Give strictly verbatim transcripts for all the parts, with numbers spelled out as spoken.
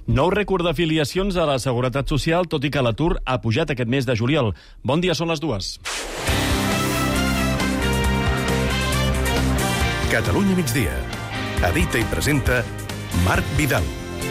Nou rècord d'afiliacions a la Seguretat Social, tot i que l'atur ha pujat aquest mes de juliol. Bon dia, són les dues. Catalunya migdia. Edita i presenta Marc Vidal.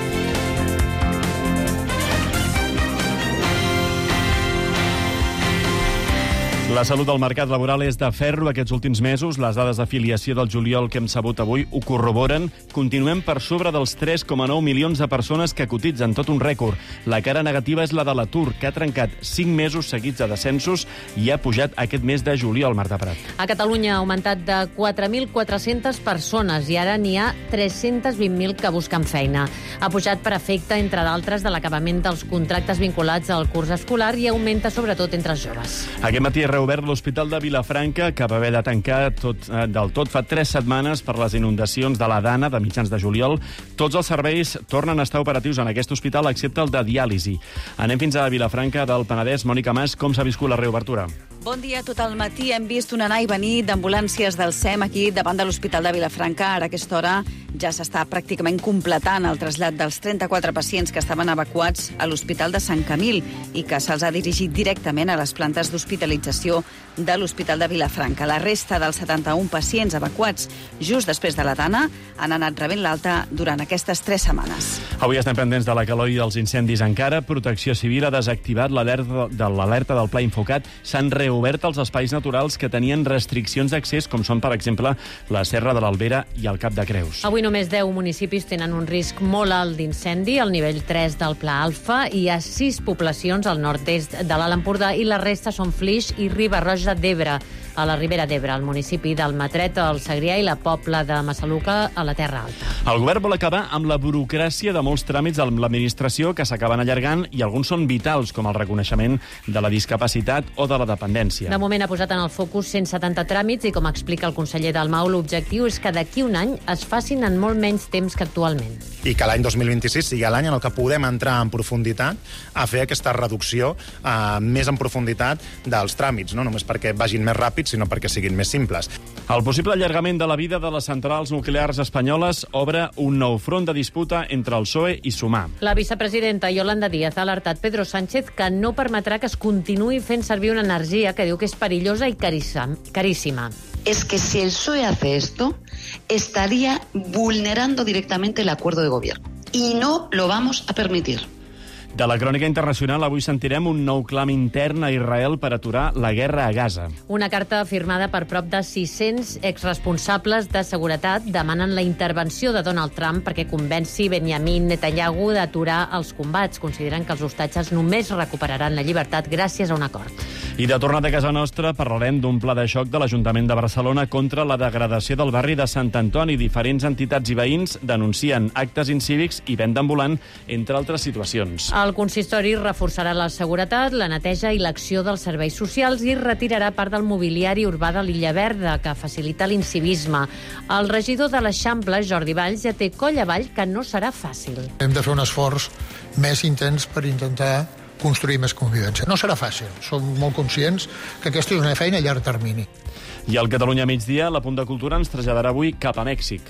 La salut del mercat laboral és de ferro aquests últims mesos. Les dades d'afiliació del juliol que hem sabut avui ho corroboren. Continuem per sobre dels tres coma nou milions de persones que cotitzen, tot un rècord. La cara negativa és la de l'atur, que ha trencat cinc mesos seguits de descensos i ha pujat aquest mes de juliol, Marta Prat. A Catalunya ha augmentat de quatre mil quatre-centes persones i ara n'hi ha tres-cents vint mil que busquen feina. Ha pujat per efecte, entre d'altres, de l'acabament dels contractes vinculats al curs escolar i augmenta sobretot entre els joves. Aquest matí reobert l'Hospital de Vilafranca, que va haver de tancar tot, eh, del tot fa tres setmanes per les inundacions de la Dana de mitjans de juliol. Tots els serveis tornen a estar operatius en aquest hospital, excepte el de diàlisi. Anem fins a Vilafranca del Penedès. Mònica Mas, com s'ha viscut la reobertura? Bon dia. Tot el matí hem vist un anar i venir d'ambulàncies del S E M aquí davant de l'Hospital de Vilafranca. Ara a aquesta hora ja s'està pràcticament completant el trasllat dels trenta-quatre pacients que estaven evacuats a l'Hospital de Sant Camil i que se'ls ha dirigit directament a les plantes d'hospitalització de l'Hospital de Vilafranca. La resta dels setanta-un pacients evacuats just després de la Dana han anat rebent l'alta durant aquestes tres setmanes. Avui estem pendents de la calor i dels incendis encara. Protecció Civil ha desactivat l'alerta de l'alerta del Pla Infocat. S'han reobert els espais naturals que tenien restriccions d'accés, com són, per exemple, la Serra de l'Albera i el Cap de Creus. Avui només deu municipis tenen un risc molt alt d'incendi, al nivell tres del Pla Alfa. Hi ha sis poblacions al nord-est de l'Alt Empordà i la resta són Flix i Riba-roja d'Ebre, a la Ribera d'Ebre, al municipi d'Almatret, al Segrià, i la Pobla de Massaluca, a la Terra Alta. El govern vol acabar amb la burocràcia de molts tràmits amb l'administració que s'acaben allargant i alguns són vitals, com el reconeixement de la discapacitat o de la dependència. De moment ha posat en el focus cent setanta tràmits i, com explica el conseller Dalmau, l'objectiu és que d'aquí un any es facin en molt menys temps que actualment. I que l'any dos mil vint-i-sis sigui l'any en el que podem entrar en profunditat a fer aquesta reducció eh, més en profunditat dels tràmits, no només perquè vagin més ràpid, sinó perquè siguin més simples. El possible allargament de la vida de les centrals nuclears espanyoles obre un nou front de disputa entre el P S O E i Sumar. La vicepresidenta Yolanda Díaz ha alertat Pedro Sánchez que no permetrà que es continuï fent servir una energia que diu que és perillosa i caríssima. Es que si el P S O E hace esto, estaría vulnerando directamente el acuerdo de gobierno. Y no lo vamos a permitir. De la crònica internacional avui sentirem un nou clam intern a Israel per aturar la guerra a Gaza. Una carta firmada per prop de sis-cents exresponsables de seguretat demanen la intervenció de Donald Trump perquè convenci Benjamin Netanyahu d'aturar els combats. Consideren que els hostatges només recuperaran la llibertat gràcies a un acord. I de tornada a casa nostra parlarem d'un pla de xoc de l'Ajuntament de Barcelona contra la degradació del barri de Sant Antoni. Diferents entitats i veïns denuncien actes incívics i venda ambulant, entre altres situacions. El consistori reforçarà la seguretat, la neteja i l'acció dels serveis socials i retirarà part del mobiliari urbà de l'Illa Verda, que facilita l'incivisme. El regidor de l'Eixample, Jordi Valls, ja té coll avall que no serà fàcil. Hem de fer un esforç més intens per intentar construir més convivència. No serà fàcil, som molt conscients que aquesta és una feina a llarg termini. I al Catalunya migdia, la Punt de Cultura ens traslladarà avui cap a Mèxic.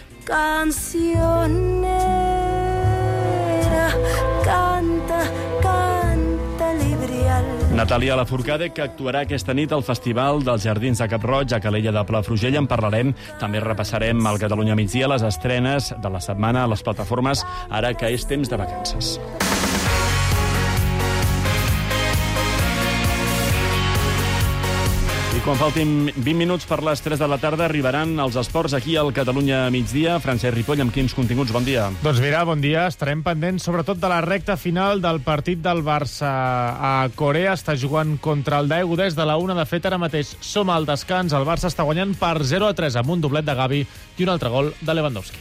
Cancionera, canta, canta librial. Natàlia Lafourcade, que actuarà aquesta nit al Festival dels Jardins de Cap-roig a Calella de Palafrugell. En parlarem. També repassarem al Catalunya migdia les estrenes de la setmana a les plataformes, ara que és temps de vacances. I quan faltin vint minuts per les tres de la tarda arribaran els esports aquí al Catalunya migdia. Francesc Ripoll, amb quins continguts? Bon dia. Doncs mira, bon dia. Estarem pendents sobretot de la recta final del partit del Barça a Corea. Està jugant contra el Daegu des de la una. De fet, ara mateix som al descans. El Barça està guanyant per zero a tres amb un doblet de Gavi i un altre gol de Lewandowski.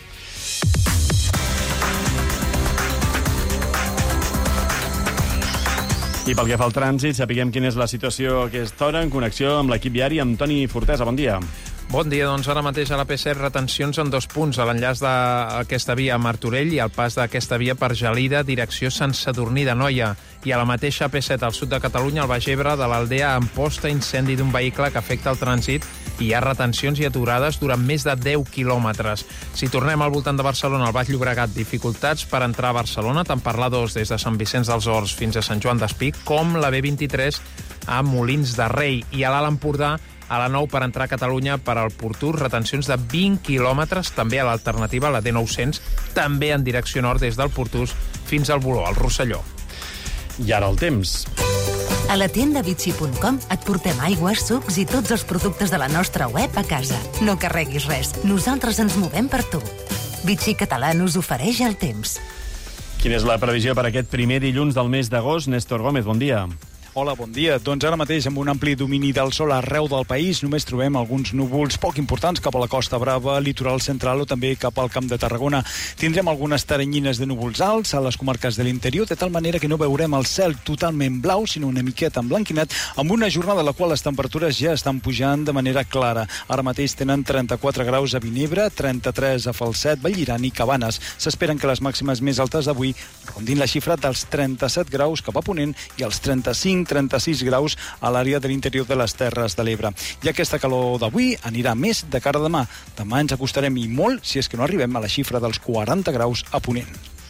I pel que fa al trànsit, sapiguem quina és la situació a aquesta hora en connexió amb l'equip viari amb Toni Fortesa. Bon dia. Bon dia, doncs ara mateix a la P set retencions en dos punts, a l'enllaç d'aquesta via a Martorell i al pas d'aquesta via per Gelida, direcció Sant Sadurní d'Anoia. I a la mateixa P set al sud de Catalunya, al Baix Ebre de l'Aldea Amposta, incendi d'un vehicle que afecta el trànsit i hi ha retencions i aturades durant més de deu quilòmetres. Si tornem al voltant de Barcelona, al Baix Llobregat, dificultats per entrar a Barcelona, tant per l'A dos des de Sant Vicenç dels Horts fins a Sant Joan d'Espí, com la B vint-i-tres a Molins de Rei. I a l'Alt Empordà, a la nou per entrar a Catalunya per al Portús, retencions de vint quilòmetres, també a l'alternativa, la D nou-cents, també en direcció nord des del Portús fins al Voló, al Rosselló. I ara el temps. A la tienda Vichy punt com et portem aigües, sucs i tots els productes de la nostra web a casa. No carreguis res, nosaltres ens movem per tu. Vichy Català us ofereix el temps. Quina és la previsió per aquest primer dilluns del mes d'agost? Néstor Gómez, bon dia. Hola, bon dia. Doncs ara mateix, amb un ampli domini del sol arreu del país, només trobem alguns núvols poc importants cap a la Costa Brava, litoral central o també cap al Camp de Tarragona. Tindrem algunes taranyines de núvols alts a les comarques de l'interior, de tal manera que no veurem el cel totalment blau, sinó una miqueta emblanquinat, amb una jornada en la qual les temperatures ja estan pujant de manera clara. Ara mateix tenen trenta-quatre graus a Vinebre, trenta-tres a Falset, Vallirana i Cabanes. S'esperen que les màximes més altes d'avui rondin la xifra dels trenta-set graus cap a Ponent i els trenta-cinc trenta-sis graus a l'àrea de l'interior de les Terres de l'Ebre. I aquesta calor d'avui anirà més de cara a demà. Demà ens acostarem i molt si és que no arribem a la xifra dels quaranta graus a Ponent.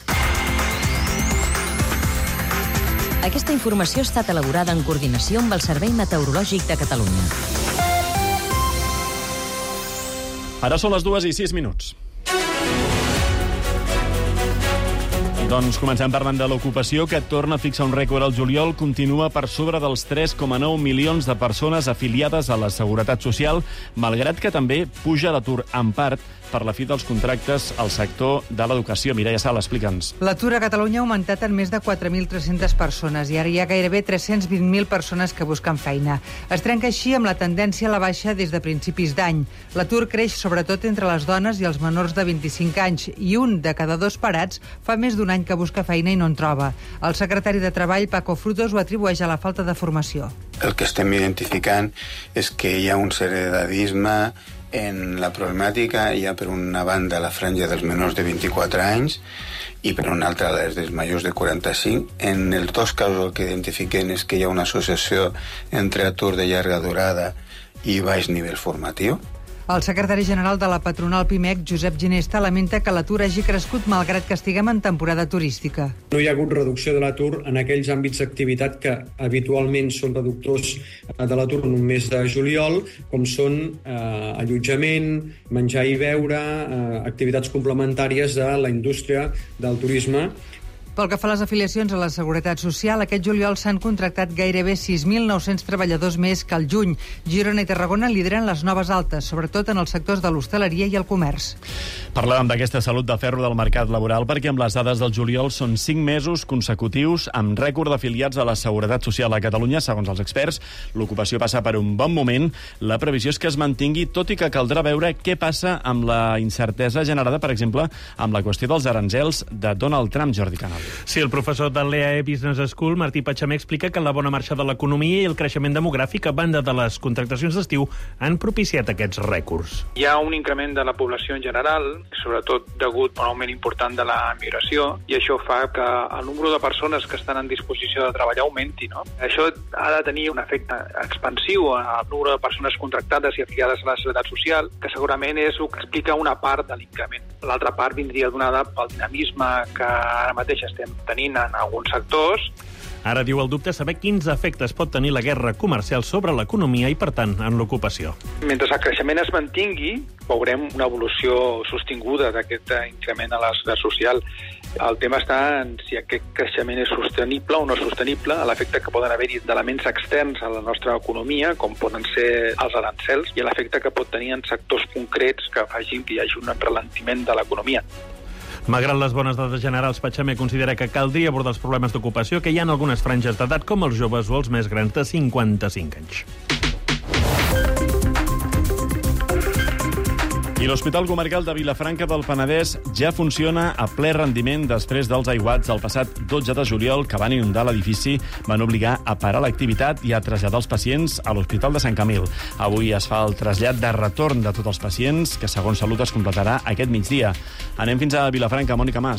Aquesta informació ha estat elaborada en coordinació amb el Servei Meteorològic de Catalunya. Ara són les dues i sis minuts. Doncs comencem parlant de l'ocupació, que torna a fixar un rècord al juliol. Continua per sobre dels tres coma nou milions de persones afiliades a la Seguretat Social, malgrat que també puja l'atur en part per la fi dels contractes al sector de l'educació. Mireia Sala, explica'ns. L'atur a Catalunya ha augmentat en més de quatre mil tres-centes persones i ara hi ha gairebé tres-cents vint mil persones que busquen feina. Es trenca així amb la tendència a la baixa des de principis d'any. L'atur creix sobretot entre les dones i els menors de vint-i-cinc anys i un de cada dos parats fa més d'un any que busca feina i no en troba. El secretari de Treball, Paco Frutos, ho atribueix a la falta de formació. El que estem identificant és que hi ha un cert edadisme en la problemàtica. Hi ha per una banda la franja dels menors de vint-i-quatre anys i per una altra les dels majors de quaranta-cinc. En els dos casos el que identifiquen és que hi ha una associació entre atur de llarga durada i baix nivell formatiu. El secretari general de la patronal Pimec, Josep Ginesta, lamenta que l'atur hagi crescut malgrat que estiguem en temporada turística. No hi ha hagut reducció de l'atur en aquells àmbits d'activitat que habitualment són reductors de l'atur en un mes de juliol, com són eh, allotjament, menjar i beure, eh, activitats complementàries de la indústria del turisme. Pel que fa a les afiliacions a la Seguretat Social, aquest juliol s'han contractat gairebé sis mil nou-cents treballadors més que al juny. Girona i Tarragona lideren les noves altes, sobretot en els sectors de l'hostaleria i el comerç. Parlàvem d'aquesta salut de ferro del mercat laboral perquè amb les dades del juliol són cinc mesos consecutius amb rècord d'afiliats a la Seguretat Social a Catalunya. Segons els experts, l'ocupació passa per un bon moment. La previsió és que es mantingui, tot i que caldrà veure què passa amb la incertesa generada, per exemple, amb la qüestió dels aranzels de Donald Trump. Jordi Canal. Sí, el professor de l'E A E Business School, Martí Patxamé, explica que la bona marxa de l'economia i el creixement demogràfic a banda de les contractacions d'estiu han propiciat aquests rècords. Hi ha un increment de la població en general, sobretot degut a un augment important de la migració, i això fa que el número de persones que estan en disposició de treballar augmenti, no? Això ha de tenir un efecte expansiu al número de persones contractades i afiliades a la Seguretat Social, que segurament és el que explica una part de l'increment. L'altra part vindria donada pel dinamisme que ara mateix estem tenint en alguns sectors. Ara diu el dubte saber quins efectes pot tenir la guerra comercial sobre l'economia i, per tant, en l'ocupació. Mentre el creixement es mantingui, veurem una evolució sostinguda d'aquest increment a la seguretat social. El tema està en si aquest creixement és sostenible o no sostenible, a l'efecte que poden haver-hi d'elements externs a la nostra economia, com poden ser els arancels, i l'efecte que pot tenir en sectors concrets que facin que hi hagi un ralentiment de l'economia. Malgrat les bones dades generals, Patxamé considera que caldria abordar els problemes d'ocupació que hi ha en algunes franges d'edat, com els joves o els més grans de cinquanta-cinc anys. I l'Hospital Comarcal de Vilafranca del Penedès ja funciona a ple rendiment després dels aiguats del passat dotze de juliol que van inundar l'edifici, van obligar a parar l'activitat i a traslladar els pacients a l'Hospital de Sant Camil. Avui es fa el trasllat de retorn de tots els pacients, que segons Salut es completarà aquest migdia. Anem fins a Vilafranca, Mònica Mas.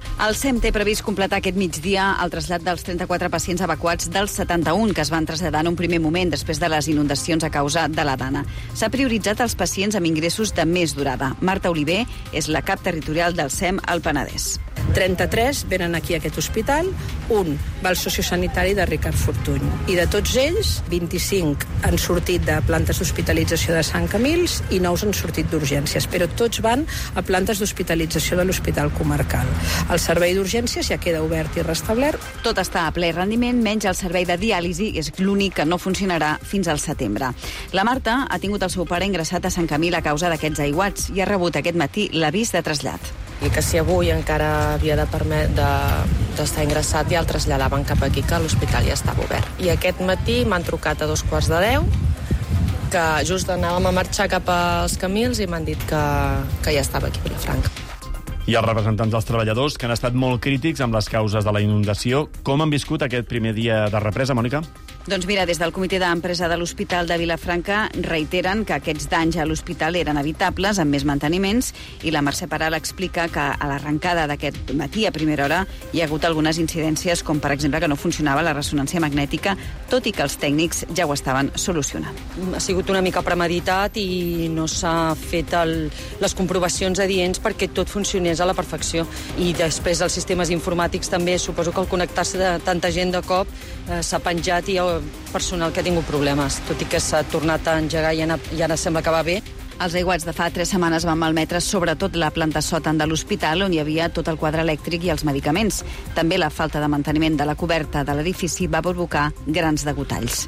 El S E M té previst completar aquest migdia el trasllat dels trenta-quatre pacients evacuats dels setanta-un que es van traslladar en un primer moment després de les inundacions a causa de la Dana. S'ha prioritzat els pacients amb ingressos de més durada. Marta Oliver és la cap territorial del S E M al Penedès. trenta-tres venen aquí a aquest hospital, un va al sociosanitari de Ricard Fortuny. I de tots ells, vint-i-cinc han sortit de plantes d'hospitalització de Sant Camils i nous han sortit d'urgències, però tots van a plantes d'hospitalització de l'Hospital Comarcal. El servei d'urgències ja queda obert i restablert. Tot està a ple rendiment, menys el servei de diàlisi, és l'únic que no funcionarà fins al setembre. La Marta ha tingut el seu pare ingressat a Sant Camil a causa d'aquests aiguats i ha rebut aquest matí l'avís de trasllat. I que si avui encara havia de permet d'estar de, ingressat ja el traslladaven cap aquí, que l'hospital ja estava obert. I aquest matí m'han trucat a dos quarts de deu, que just anàvem a marxar cap als Camils i m'han dit que, que ja estava aquí a Vilafranca. I els representants dels treballadors, que han estat molt crítics amb les causes de la inundació, com han viscut aquest primer dia de represa, Mònica? Doncs mira, des del comitè d'empresa de l'Hospital de Vilafranca reiteren que aquests danys a l'hospital eren evitables, amb més manteniments, i la Mercè Peral explica que a l'arrencada d'aquest matí, a primera hora, hi ha hagut algunes incidències, com per exemple que no funcionava la ressonància magnètica, tot i que els tècnics ja ho estaven solucionant. Ha sigut una mica premeditat i no s'ha fet el, les comprovacions adients perquè tot funcionés a la perfecció. I després els sistemes informàtics també, suposo que al connectar-se de tanta gent de cop eh, s'ha penjat i hi ha personal que ha tingut problemes, tot i que s'ha tornat a engegar i ara, i ara sembla que va bé. Els aiguats de fa tres setmanes van malmetre sobretot la planta sòtan de l'hospital, on hi havia tot el quadre elèctric i els medicaments. També la falta de manteniment de la coberta de l'edifici va provocar grans degotalls.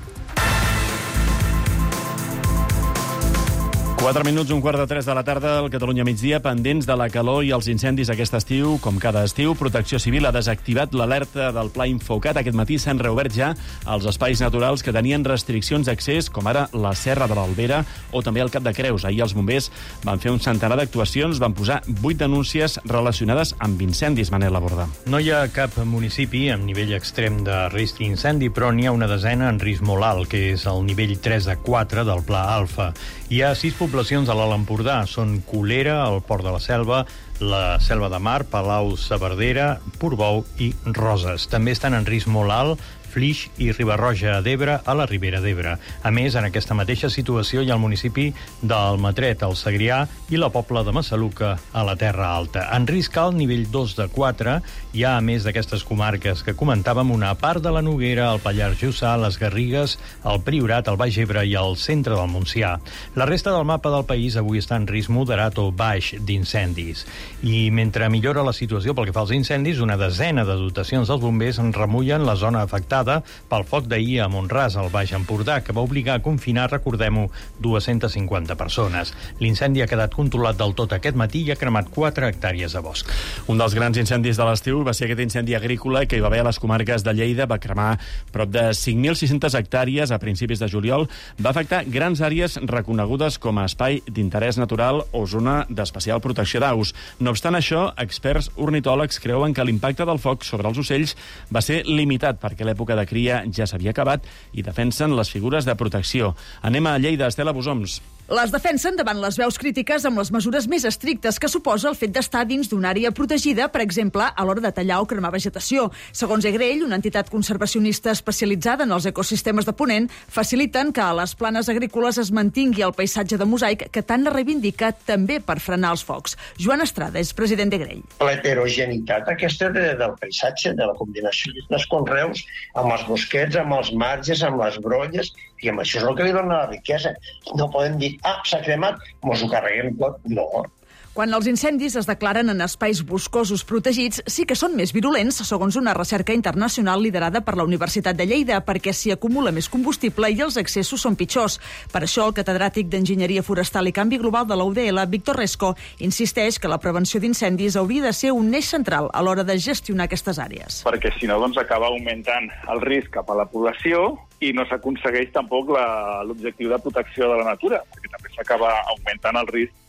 Quatre minuts, un quart de tres de la tarda, al Catalunya migdia, pendents de la calor i els incendis aquest estiu. Com cada estiu, Protecció Civil ha desactivat l'alerta del Pla Infocat. Aquest matí s'han reobert ja els espais naturals que tenien restriccions d'accés, com ara la Serra de l'Albera o també el Cap de Creus. Ahir els bombers van fer un centenar d'actuacions, van posar vuit denúncies relacionades amb incendis, Manel Laborda. No hi ha cap municipi amb nivell extrem de risc d'incendi, però n'hi ha una desena en risc molt alt, que és el nivell tres a quatre del Pla Alfa. Hi ha sis poblacions a l'Alt Empordà. Són Colera, el Port de la Selva, la Selva de Mar, Palau-saverdera, Portbou i Roses. També estan en risc molt alt Flix i Riba-roja d'Ebre a la Ribera d'Ebre. A més, en aquesta mateixa situació hi ha el municipi d'Almatret, el Segrià, i la Pobla de Massaluca, a la Terra Alta. En risc alt, nivell dos de quatre, hi ha, a més d'aquestes comarques que comentàvem, una part de la Noguera, el Pallars Jussà, les Garrigues, el Priorat, el Baix Ebre i el centre del Montsià. La resta del mapa del país avui està en risc moderat o baix d'incendis. I mentre millora la situació pel que fa als incendis, una desena de dotacions dels bombers en remullen la zona afectada pel foc d'ahir a Mont-ras, al Baix Empordà, que va obligar a confinar, recordem-ho, dues-centes cinquanta persones. L'incendi ha quedat controlat del tot aquest matí i ha cremat quatre hectàrees de bosc. Un dels grans incendis de l'estiu va ser aquest incendi agrícola que hi va haver a les comarques de Lleida. Va cremar prop de cinc mil sis-centes hectàrees a principis de juliol. Va afectar grans àrees reconegudes com a espai d'interès natural o zona d'especial protecció d'aus. No obstant això, experts ornitòlegs creuen que l'impacte del foc sobre els ocells va ser limitat perquè l'època de cria ja s'havia acabat i defensen les figures de protecció. Anem a Lleida, Estela Bosoms. Les defensen davant les veus crítiques amb les mesures més estrictes que suposa el fet d'estar dins d'una àrea protegida, per exemple, a l'hora de tallar o cremar vegetació. Segons Egrell, una entitat conservacionista especialitzada en els ecosistemes de Ponent, faciliten que a les planes agrícoles es mantingui el paisatge de mosaic que tant ha reivindicat també per frenar els focs. Joan Estrada és president d'Egrell. La heterogeneïtat aquesta de, del paisatge, de la combinació dels conreus, amb els bosquets, amb els marges, amb les brolles, i amb això és el que li dona la riquesa. No podem dir, ah, s'ha cremat, mos ho carreguem tot. No. Quan els incendis es declaren en espais boscosos protegits, sí que són més virulents, segons una recerca internacional liderada per la Universitat de Lleida, perquè s'hi acumula més combustible i els accessos són pitjors. Per això, el catedràtic d'Enginyeria Forestal i Canvi Global de la U D L, Víctor Resco, insisteix que la prevenció d'incendis hauria de ser un eix central a l'hora de gestionar aquestes àrees. Perquè si no, doncs acaba augmentant el risc cap a la població i no s'aconsegueix tampoc l'objectiu de protecció de la natura, perquè també s'acaba augmentant el risc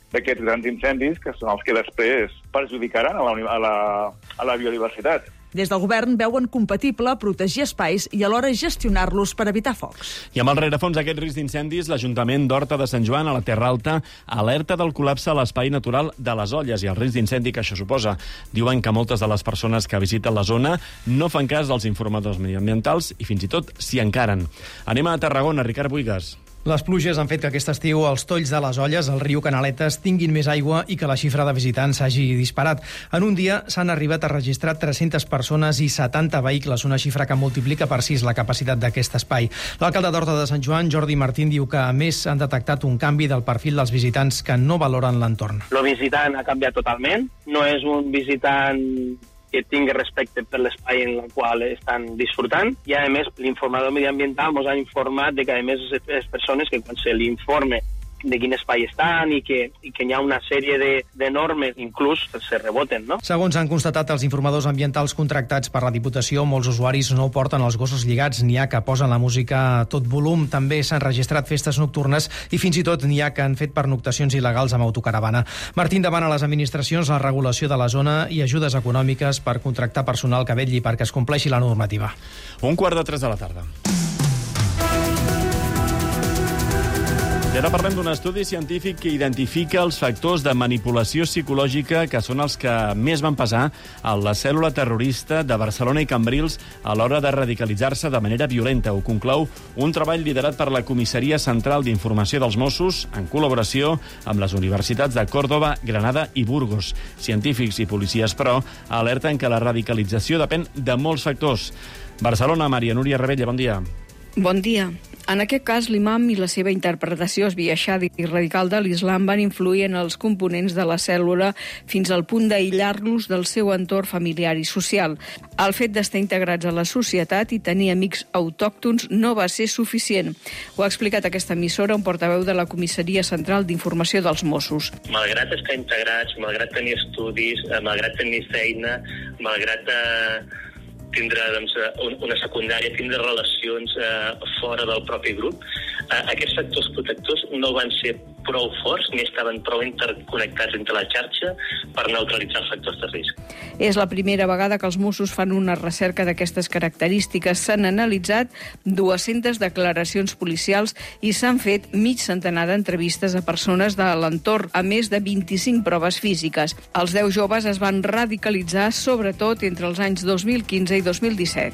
d'aquests grans incendis, que són els que després perjudicaran a la, a la, a la biodiversitat. Des del govern veuen compatible protegir espais i alhora gestionar-los per evitar focs. I amb el rerefons d'aquest risc d'incendis, l'Ajuntament d'Horta de Sant Joan, a la Terra Alta, alerta del col·lapse a l'espai natural de les Olles i el risc d'incendi que això suposa. Diuen que moltes de les persones que visiten la zona no fan cas dels informadors mediambientals i fins i tot s'hi encaren. Anem a Tarragona, Ricard Buigas. Les pluges han fet que aquest estiu els tolls de les Olles, el riu Canaletes, tinguin més aigua i que la xifra de visitants s'hagi disparat. En un dia s'han arribat a registrar tres-centes persones i setanta vehicles, una xifra que multiplica per sis la capacitat d'aquest espai. L'alcalde d'Horta de Sant Joan, Jordi Martín, diu que a més han detectat un canvi del perfil dels visitants que no valoren l'entorn. El visitant ha canviat totalment, no és un visitant que tingui respecte per l'espai en el qual estan disfrutant, i a més l'informador mediambiental ens ha informat de que a més les persones que quan se li informe de quin espai estan i que, i que hi ha una sèrie de, de normes, inclús se reboten, no? Segons han constatat els informadors ambientals contractats per la Diputació, molts usuaris no porten els gossos lligats, n'hi ha que posen la música a tot volum, també s'han registrat festes nocturnes i fins i tot n'hi ha que han fet pernoctacions il·legals amb autocaravana. Martín demana a les administracions la regulació de la zona i ajudes econòmiques per contractar personal que vetlli perquè es compleixi la normativa. Un quart de tres de la tarda. I ara parlem d'un estudi científic que identifica els factors de manipulació psicològica que són els que més van pesar a la cèl·lula terrorista de Barcelona i Cambrils a l'hora de radicalitzar-se de manera violenta. Ho conclou un treball liderat per la Comissaria Central d'Informació dels Mossos en col·laboració amb les universitats de Còrdova, Granada i Burgos. Científics i policies, però, alerten que la radicalització depèn de molts factors. Barcelona, Maria Núria Rebella, bon dia. Bon dia. En aquest cas, l'imam i la seva interpretació esbiaixada i radical de l'islam van influir en els components de la cèl·lula fins al punt d'aïllar-los del seu entorn familiar i social. El fet d'estar integrats a la societat i tenir amics autòctons no va ser suficient. Ho ha explicat aquesta emissora un portaveu de la Comissaria Central d'Informació dels Mossos. Malgrat estar integrats, malgrat tenir estudis, malgrat tenir feina, malgrat eh, tindre doncs, una secundària, tindre relacions eh, fora del propi grup, eh, aquests factors protectors no van ser prou forts ni estaven prou interconnectats entre la xarxa per neutralitzar els factors de risc. És la primera vegada que els Mossos fan una recerca d'aquestes característiques. S'han analitzat dues-centes declaracions policials i s'han fet mig centenar d'entrevistes a persones de l'entorn, a més de vint-i-cinc proves físiques. Els deu joves es van radicalitzar sobretot entre els anys dos mil quinze i dos mil disset.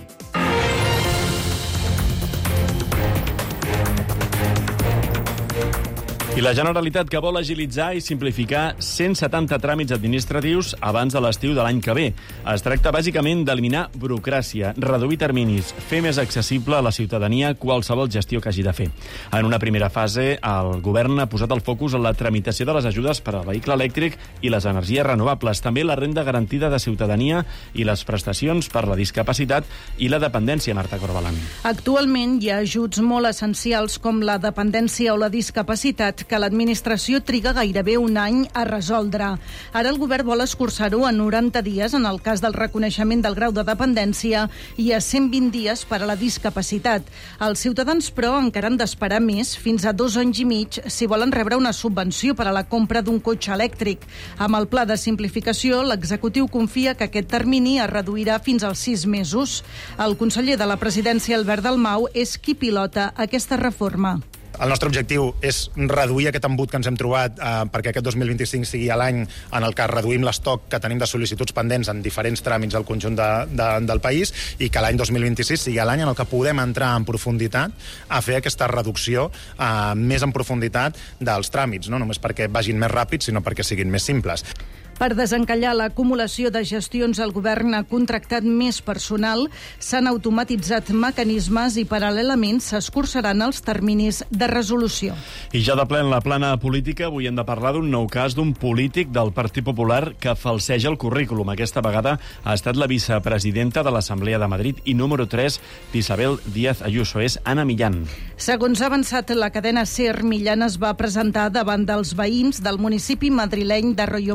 I la Generalitat, que vol agilitzar i simplificar cent setanta tràmits administratius abans de l'estiu de l'any que ve. Es tracta bàsicament d'eliminar burocràcia, reduir terminis, fer més accessible a la ciutadania qualsevol gestió que hagi de fer. En una primera fase, el govern ha posat el focus en la tramitació de les ajudes per al vehicle elèctric i les energies renovables, també la renda garantida de ciutadania i les prestacions per la discapacitat i la dependència, Marta Corbalan. Actualment hi ha ajuts molt essencials com la dependència o la discapacitat que l'administració triga gairebé un any a resoldre. Ara el govern vol escurçar-ho a noranta dies en el cas del reconeixement del grau de dependència i a cent vint dies per a la discapacitat. Els ciutadans, però, encara han d'esperar més, fins a dos anys i mig, si volen rebre una subvenció per a la compra d'un cotxe elèctric. Amb el pla de simplificació, l'executiu confia que aquest termini es reduirà fins als sis mesos. El conseller de la presidència, Albert Dalmau, és qui pilota aquesta reforma. El nostre objectiu és reduir aquest embut que ens hem trobat eh, perquè aquest dos mil vint-i-cinc sigui l'any en el que reduïm l'estoc que tenim de sol·licituds pendents en diferents tràmits al conjunt de, de, del país i que l'any dos mil vint-i-sis sigui l'any en el que podem entrar en profunditat a fer aquesta reducció eh, més en profunditat dels tràmits, no només perquè vagin més ràpids, sinó perquè siguin més simples. Per desencallar l'acumulació de gestions, el govern ha contractat més personal, s'han automatitzat mecanismes i, paral·lelament, s'escurçaran els terminis de resolució. I ja de ple en la plana política, avui hem de parlar d'un nou cas d'un polític del Partit Popular que falseja el currículum. Aquesta vegada ha estat la vicepresidenta de l'Assemblea de Madrid i número tres d'Isabel Díaz Ayuso. És Anna Millán. Segons ha avançat la cadena SER, Millán es va presentar davant dels veïns del municipi madrileny de Arroyomolinos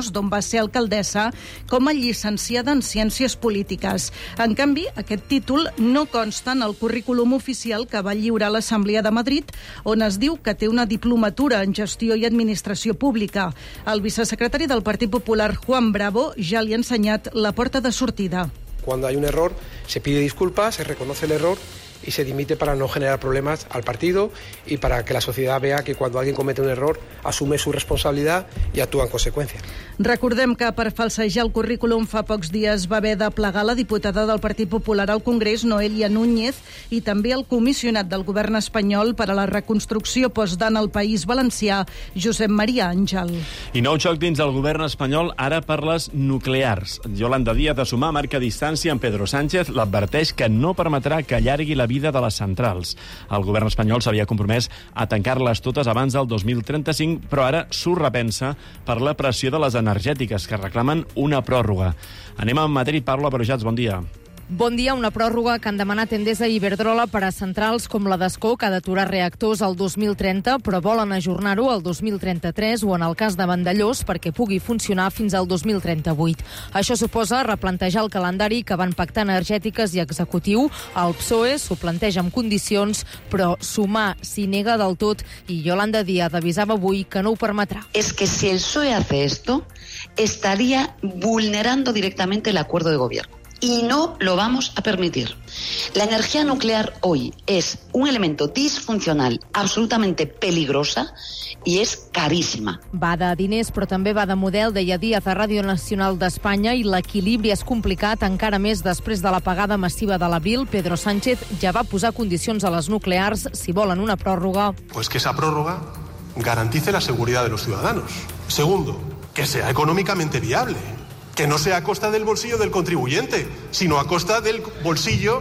Palamós, d'on va ser alcaldessa, com a llicenciada en Ciències Polítiques. En canvi, aquest títol no consta en el currículum oficial que va lliurar l'Assemblea de Madrid, on es diu que té una diplomatura en Gestió i Administració Pública. El vicesecretari del Partit Popular, Juan Bravo, ja li ha ensenyat la porta de sortida. Cuando hay un error, se pide disculpas, se reconoce el error y se dimite para no generar problemas al partido y para que la sociedad vea que cuando alguien comete un error asume su responsabilidad y actúa en consecuencia. Recordem que per falsejar el currículum fa pocs dies va haver de plegar la diputada del Partit Popular al Congrés, Noelia Núñez, i també el comissionat del govern espanyol per a la reconstrucció postdana al País Valencià, Josep Maria Àngel. I nou xoc dins el govern espanyol ara per les nuclears. Yolanda Díaz de Sumar marca distància amb Pedro Sánchez, l'adverteix que no permetrà que allargui la vida de les centrals. El govern espanyol s'havia compromès a tancar-les totes abans del dos mil trenta-cinc, però ara s'ho repensa per la pressió de les energètiques que reclamen una pròrroga. Anem a Madrid. Pablo Abrojats, bon dia. Bon dia, una pròrroga que han demanat Endesa i Iberdrola per a centrals com la d'Escó, que ha d'aturar reactors al dos mil trenta, però volen ajornar-ho al dos mil trenta-tres o, en el cas de Vandellós, perquè pugui funcionar fins al dos mil trenta-vuit. Això suposa replantejar el calendari que van pactar Energètiques i Executiu. El P S O E s'ho planteja amb condicions, però Sumar s'hi nega del tot i Yolanda Díaz avisava avui que no ho permetrà. Es que si el P S O E hace esto, estaría vulnerando directamente el acuerdo de gobierno. Y no lo vamos a permitir. La energía nuclear hoy es un elemento disfuncional, absolutamente peligrosa y es carísima. Va de diners, però també va de model, deia Díaz a Ràdio Nacional d'Espanya, i l'equilibri és complicat encara més després de l'apagada massiva de l'abril. Pedro Sánchez ja va posar condicions a les nuclears si volen una pròrroga. Pues que esa prórroga garantice la seguridad de los ciudadanos. Segundo, que sea económicamente viable. Que no sea a costa del bolsillo del contribuyente, sino a costa del bolsillo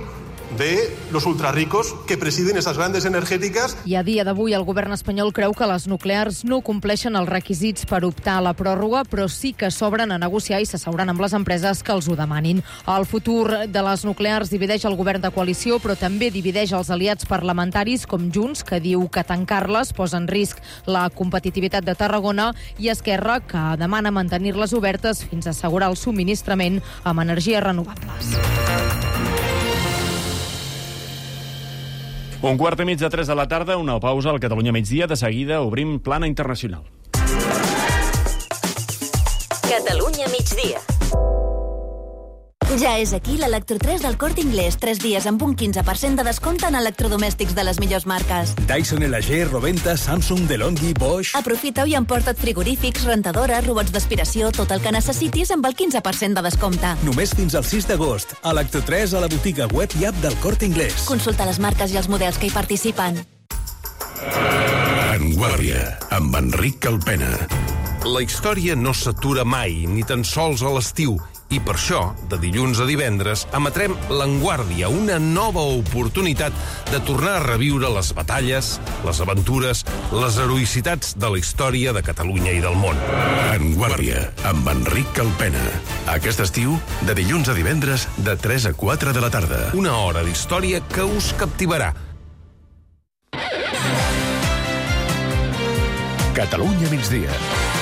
de los ultrarricos que presiden esas grandes energètiques. I a dia d'avui el govern espanyol creu que les nuclears no compleixen els requisits per optar a la pròrroga, però sí que s'obren a negociar i s'asseuran amb les empreses que els ho demanin. El futur de les nuclears divideix el govern de coalició, però també divideix els aliats parlamentaris com Junts, que diu que tancar-les posa en risc la competitivitat de Tarragona, i Esquerra, que demana mantenir-les obertes fins a assegurar el subministrament amb energies renovables. Un quart i mig de tres de la tarda, una pausa al Catalunya migdia. De seguida obrim plana internacional. Catalunya migdia. Ja és aquí l'Electro tres del Corte Inglés. Tres dies amb un quinze per cent de descompte en electrodomèstics de les millors marques. Dyson, L G, Roventa, Samsung, DeLonghi, Bosch... Aprofita-ho i emporta't frigorífics, rentadores, robots d'aspiració, tot el que necessitis amb el quinze per cent de descompte. Només fins al sis d'agost. Electro tres a la botiga web i app del Corte Inglés. Consulta les marques i els models que hi participen. En Guàrdia, amb Enric Calpena. La història no s'atura mai, ni tan sols a l'estiu. I per això, de dilluns a divendres, emetrem L'Enguàrdia, una nova oportunitat de tornar a reviure les batalles, les aventures, les heroïcitats de la història de Catalunya i del món. En Guàrdia, amb Enric Calpena. Aquest estiu, de dilluns a divendres, de tres a quatre de la tarda. Una hora d'història que us captivarà. Catalunya migdia.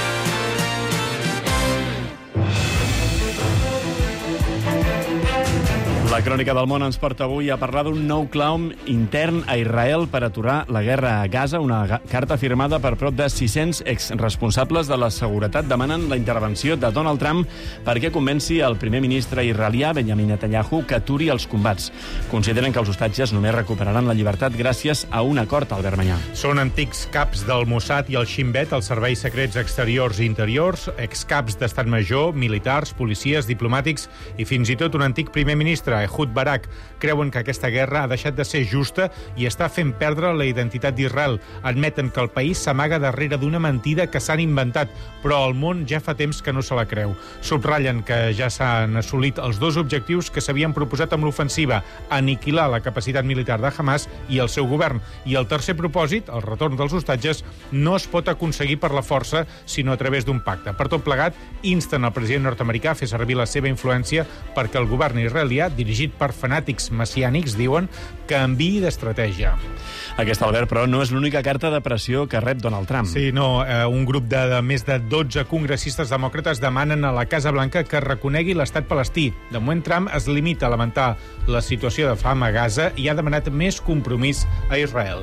La crònica del món ens porta avui a parlar d'un nou clam intern a Israel per aturar la guerra a Gaza. Una carta firmada per prop de sis-cents exresponsables de la seguretat demanen la intervenció de Donald Trump perquè convenci el primer ministre israelià, Benjamin Netanyahu, que aturi els combats. Consideren que els hostatges només recuperaran la llibertat gràcies a un acord, Albert Manyà. Són antics caps del Mossad i el Shin Bet, els serveis secrets exteriors i interiors, excaps d'estat major, militars, policies, diplomàtics i fins i tot un antic primer ministre, Ehud Barak. Creuen que aquesta guerra ha deixat de ser justa i està fent perdre la identitat d'Israel. Admeten que el país s'amaga darrere d'una mentida que s'han inventat, però el món ja fa temps que no se la creu. Subratllen que ja s'han assolit els dos objectius que s'havien proposat amb l'ofensiva, aniquilar la capacitat militar de Hamas i el seu govern. I el tercer propòsit, el retorn dels hostatges, no es pot aconseguir per la força, sinó a través d'un pacte. Per tot plegat, insten el president nord-americà a fer servir la seva influència perquè el govern israelià, dirigit dirigit per fanàtics messiànics, diuen, canviï d'estratègia. Aquesta, Albert, però no és l'única carta de pressió que rep Donald Trump. Sí, no. Eh, un grup de, de més de dotze congressistes demòcrates demanen a la Casa Blanca que reconegui l'estat palestí. De moment, Trump es limita a lamentar la situació de fam a Gaza i ha demanat més compromís a Israel.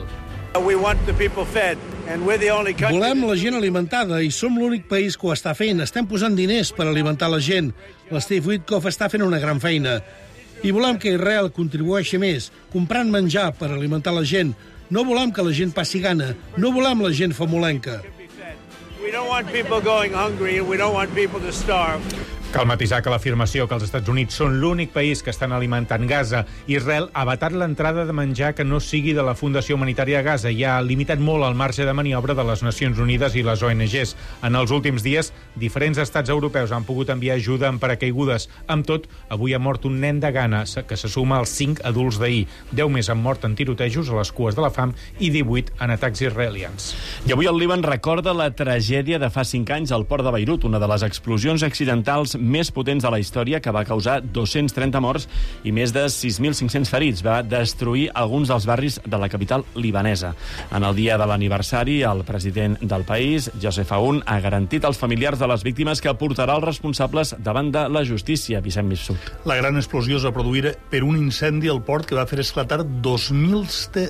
Volem la gent alimentada i som l'únic país que ho està fent. Estem posant diners per alimentar la gent. L'Steve Witkoff està fent una gran feina. I volem que Israel contribueixi més, comprant menjar per alimentar la gent. No volem que la gent passi gana. No volem la gent famolenca. We don't want people going hungry and we don't want people to starve. Cal matisar que l'afirmació que els Estats Units són l'únic país que estan alimentant Gaza. Israel ha vetat l'entrada de menjar que no sigui de la Fundació Humanitària a Gaza i ha limitat molt el marge de maniobra de les Nacions Unides i les O N Ges. En els últims dies, diferents estats europeus han pogut enviar ajuda en paracaigudes. Amb tot, avui ha mort un nen de Ghana, que se suma als cinc adults d'ahir. Deu més han mort en tirotejos a les cues de la fam i divuit en atacs israelians. I avui el Líban recorda la tragèdia de fa cinc anys al port de Beirut, una de les explosions accidentals més potents de la història, que va causar dos-cents trenta morts i més de sis mil cinc-cents ferits. Va destruir alguns dels barris de la capital libanesa. En el dia de l'aniversari, el president del país, Joseph Aoun, ha garantit als familiars de les víctimes que portarà els responsables davant de la justícia. Vicent Mifsud. La gran explosió es va produir per un incendi al port que va fer esclatar dos mil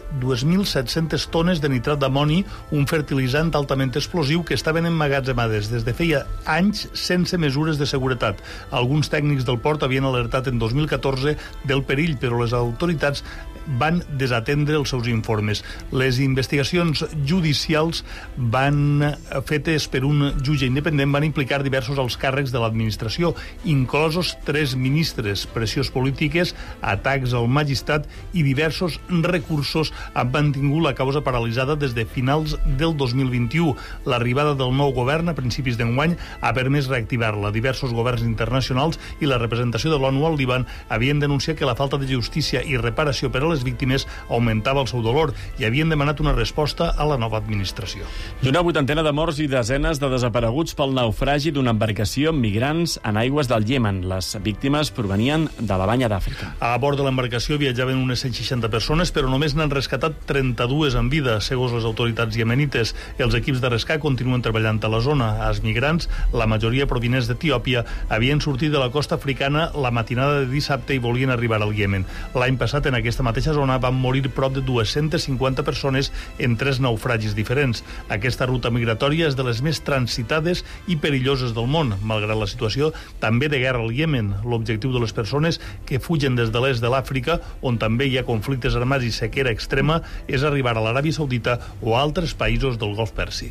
set-centes tones de nitrat d'amoni, un fertilitzant altament explosiu que estaven emmagatzemades des de feia anys sense mesures de seguretat. Alguns tècnics del port havien alertat en dos mil catorze del perill, però les autoritats van desatendre els seus informes. Les investigacions judicials van fetes per un jutge independent van implicar diversos alts càrrecs de l'administració, inclosos tres ministres, pressions polítiques, atacs al magistrat i diversos recursos han mantingut la causa paralitzada des de finals del dos mil vint-i-u. L'arribada del nou govern a principis d'enguany ha permès reactivar-la. Diversos governs internacionals i la representació de l'ONU al Líban havien denunciat que la falta de justícia i reparació per a les víctimes augmentava el seu dolor i havien demanat una resposta a la nova administració. I una vuitantena de morts i desenes de desapareguts pel naufragi d'una embarcació amb migrants en aigües del Iemen. Les víctimes provenien de la banya d'Àfrica. A bord de l'embarcació viatjaven unes cent seixanta persones, però només n'han rescatat trenta-dues en vida, segons les autoritats iemenites. Els equips de rescat continuen treballant a la zona. Els migrants, la majoria provinents d'Etiòpia, havien sortit de la costa africana la matinada de dissabte i volien arribar al Iemen. L'any passat, en aquesta mateixa zona, van morir prop de dues-centes cinquanta persones en tres naufragis diferents. Aquesta ruta migratòria és de les més transitades i perilloses del món, malgrat la situació també de guerra al Iemen. L'objectiu de les persones que fugen des de l'est de l'Àfrica, on també hi ha conflictes armats i sequera extrema, és arribar a l'Aràbia Saudita o a altres països del Golf Pèrsic.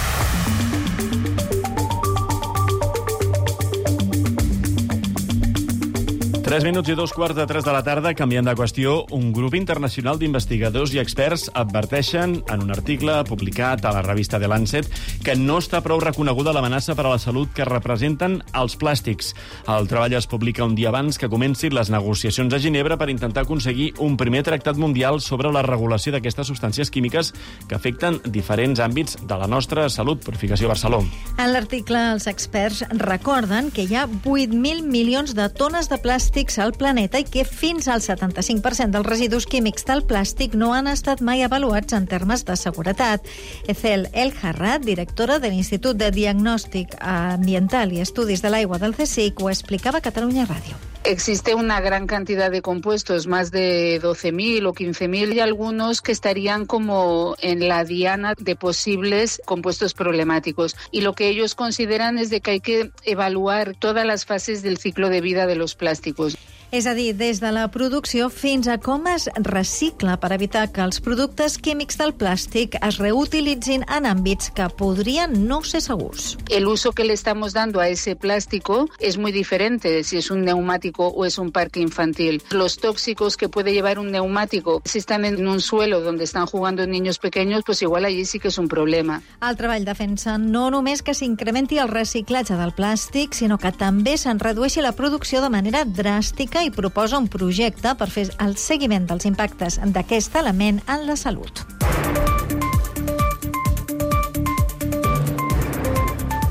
Tres minuts i dos quarts de tres de la tarda, canviant de qüestió, un grup internacional d'investigadors i experts adverteixen en un article publicat a la revista The Lancet que no està prou reconeguda l'amenaça per a la salut que representen els plàstics. El treball es publica un dia abans que comencin les negociacions a Ginebra per intentar aconseguir un primer tractat mundial sobre la regulació d'aquestes substàncies químiques que afecten diferents àmbits de la nostra salut. Purificació Barceló. En l'article, els experts recorden que hi ha vuit mil milions de tones de plàstic al planeta i que fins al setanta-cinc per cent dels residus químics del plàstic no han estat mai avaluats en termes de seguretat. Ethel El-Harrat, directora de l'Institut de Diagnòstic Ambiental i Estudis de l'Aigua del C S I C, ho explicava a Catalunya Ràdio. Existe una gran cantidad de compuestos, más de doce mil o quince mil, y algunos que estarían como en la diana de posibles compuestos problemáticos. Y lo que ellos consideran es de que hay que evaluar todas las fases del ciclo de vida de los plásticos. És a dir, des de la producció fins a com es recicla per evitar que els productes químics del plàstic es reutilitzin en àmbits que podrien no ser segurs. El uso que le estamos dando a ese plástico es muy diferente si es un neumático o es un parque infantil. Los tóxicos que puede llevar un neumático, si están en un suelo donde están jugando niños pequeños, pues igual allí sí que és un problema. El treball defensa no només que s'incrementi el reciclatge del plàstic, sinó que també se'n redueixi la producció de manera dràstica i proposa un projecte per fer el seguiment dels impactes d'aquest element en la salut.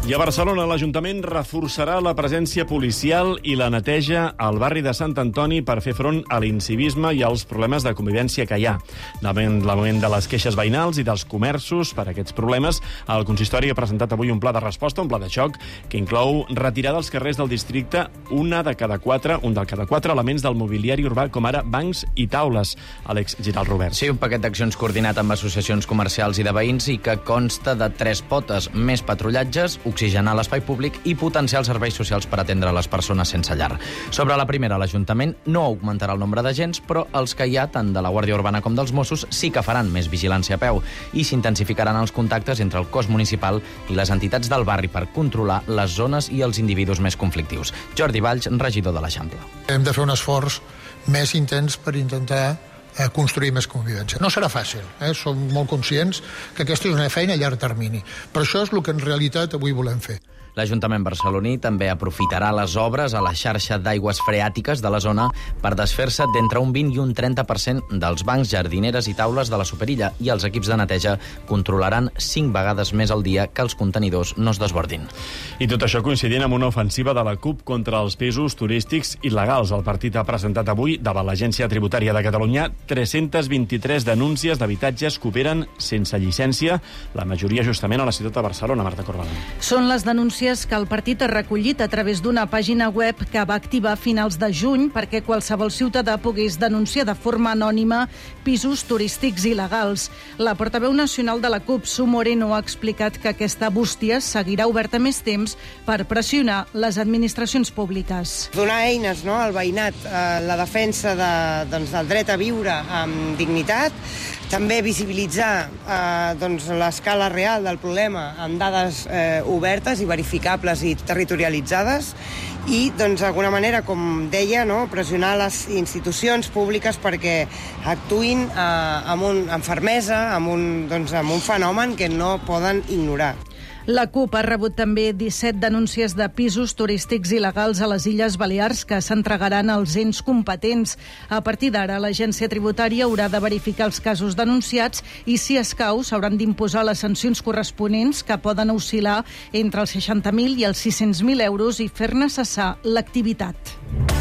I a Barcelona l'Ajuntament reforçarà la presència policial i la neteja al barri de Sant Antoni per fer front a l'incivisme i als problemes de convivència que hi ha. Davant l'augment de les queixes veïnals i dels comerços per aquests problemes, el consistori ha presentat avui un pla de resposta, un pla de xoc, que inclou retirar dels carrers del districte una de cada quatre, un de cada quatre elements del mobiliari urbà, com ara bancs i taules. Àlex Giral Robert. Sí, un paquet d'accions coordinat amb associacions comercials i de veïns i que consta de tres potes: més patrullatges, oxigenar l'espai públic i potenciar els serveis socials per atendre les persones sense llar. Sobre la primera, l'Ajuntament no augmentarà el nombre d'agents, però els que hi ha, tant de la Guàrdia Urbana com dels Mossos, sí que faran més vigilància a peu i s'intensificaran els contactes entre el cos municipal i les entitats del barri per controlar les zones i els individus més conflictius. Jordi Valls, regidor de l'Eixample. Hem de fer un esforç més intens per intentar construir més convivència. No serà fàcil, eh? Som molt conscients que aquesta és una feina a llarg termini, però això és el que en realitat avui volem fer. L'Ajuntament barceloní també aprofitarà les obres a la xarxa d'aigües freàtiques de la zona per desfer-se d'entre un vint i un trenta per cent dels bancs, jardineres i taules de la Superilla, i els equips de neteja controlaran cinc vegades més al dia que els contenidors no es desbordin. I tot això coincidint amb una ofensiva de la CUP contra els pisos turístics il·legals. El partit ha presentat avui davant l'Agència Tributària de Catalunya tres-centes vint-i-tres denúncies d'habitatges que operen sense llicència, la majoria justament a la ciutat de Barcelona. Marta Corbalán. Són les denúncies que el partit ha recollit a través d'una pàgina web que va activar a finals de juny perquè qualsevol ciutadà pogués denunciar de forma anònima pisos turístics il·legals. La portaveu nacional de la CUP, Sue Moreno, ha explicat que aquesta bústia seguirà oberta més temps per pressionar les administracions públiques. Donar eines, no?, al veïnat, eh, la defensa de, doncs, del dret a viure amb dignitat, també visibilitzar eh, doncs, l'escala real del problema amb dades eh, obertes i verificables i territorialitzades i, doncs, d'alguna manera, com deia, no, pressionar les institucions públiques perquè actuïn eh, amb, un, amb fermesa, amb un, doncs, amb un fenomen que no poden ignorar. La CUP ha rebut també disset denúncies de pisos turístics il·legals a les Illes Balears que s'entregaran als ens competents. A partir d'ara, l'Agència Tributària haurà de verificar els casos denunciats i, si escau, s'hauran d'imposar les sancions corresponents, que poden oscil·lar entre els seixanta mil i els sis-cents mil euros, i fer-ne cessar l'activitat.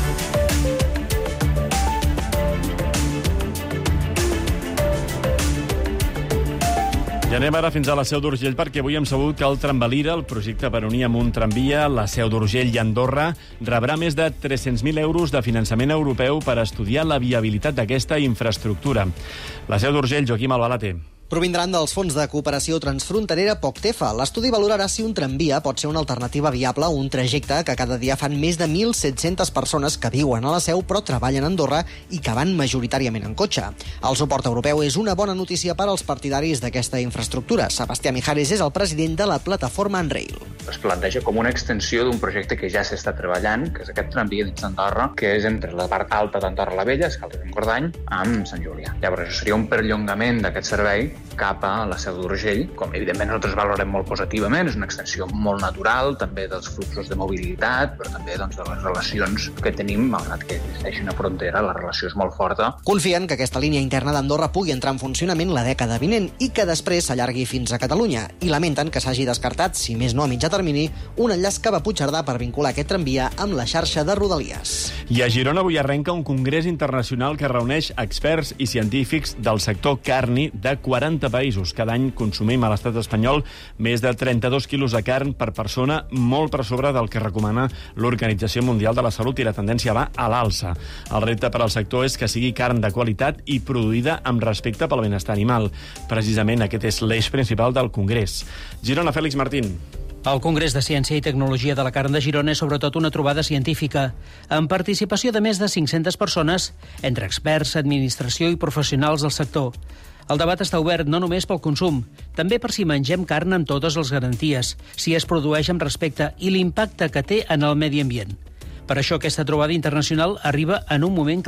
I anem ara fins a la Seu d'Urgell, perquè avui hem sabut que el Tramvalira, el projecte per unir amb un tramvia la Seu d'Urgell i Andorra, rebrà més de tres-cents mil euros de finançament europeu per estudiar la viabilitat d'aquesta infraestructura. La Seu d'Urgell, Joaquim Albalate. Provindran dels fons de cooperació transfronterera POCTEFA. L'estudi valorarà si un tramvia pot ser una alternativa viable a un trajecte que cada dia fan més de mil set-centes persones que viuen a la Seu però treballen a Andorra i que van majoritàriament en cotxe. El suport europeu és una bona notícia per als partidaris d'aquesta infraestructura. Sebastià Mijares és el president de la plataforma Enrail. Es planteja com una extensió d'un projecte que ja s'està treballant, que és aquest tramvia dins d'Andorra, que és entre la part alta d'Andorra la Vella, Escaldes d'Engordany, amb Sant Julià. Llavors, això seria un perllongament d'aquest servei cap a la Seu d'Urgell, com evidentment nosaltres valorem molt positivament. És una extensió molt natural, també dels fluxos de mobilitat, però també, doncs, de les relacions que tenim, malgrat que existeix una frontera, la relació és molt forta. Confien que aquesta línia interna d'Andorra pugui entrar en funcionament la dècada vinent i que després s'allargui fins a Catalunya, i lamenten que s'hagi descartat, si més no a mitjà termini, un enllaç cap a Puigcerdà per vincular aquest tramvia amb la xarxa de Rodalies. I a Girona avui arrenca un congrés internacional que reuneix experts i científics del sector carni de quaranta països. Cada any consumim a l'estat espanyol més de trenta-dos quilos de carn per persona, molt per sobre del que recomana l'Organització Mundial de la Salut, i la tendència va a l'alça. El repte per al sector és que sigui carn de qualitat i produïda amb respecte pel benestar animal. Precisament aquest és l'eix principal del congrés. Girona, Fèlix Martín. El Congrés de Ciència i Tecnologia de la Carn de Girona és sobretot una trobada científica, amb participació de més de cinc-centes persones, entre experts, administració i professionals del sector. El debat està obert no només pel consum, també per si mengem carn amb totes les garanties, si es produeix amb respecte i l'impacte que té en el medi ambient. Per això aquesta trobada internacional arriba en un moment clau.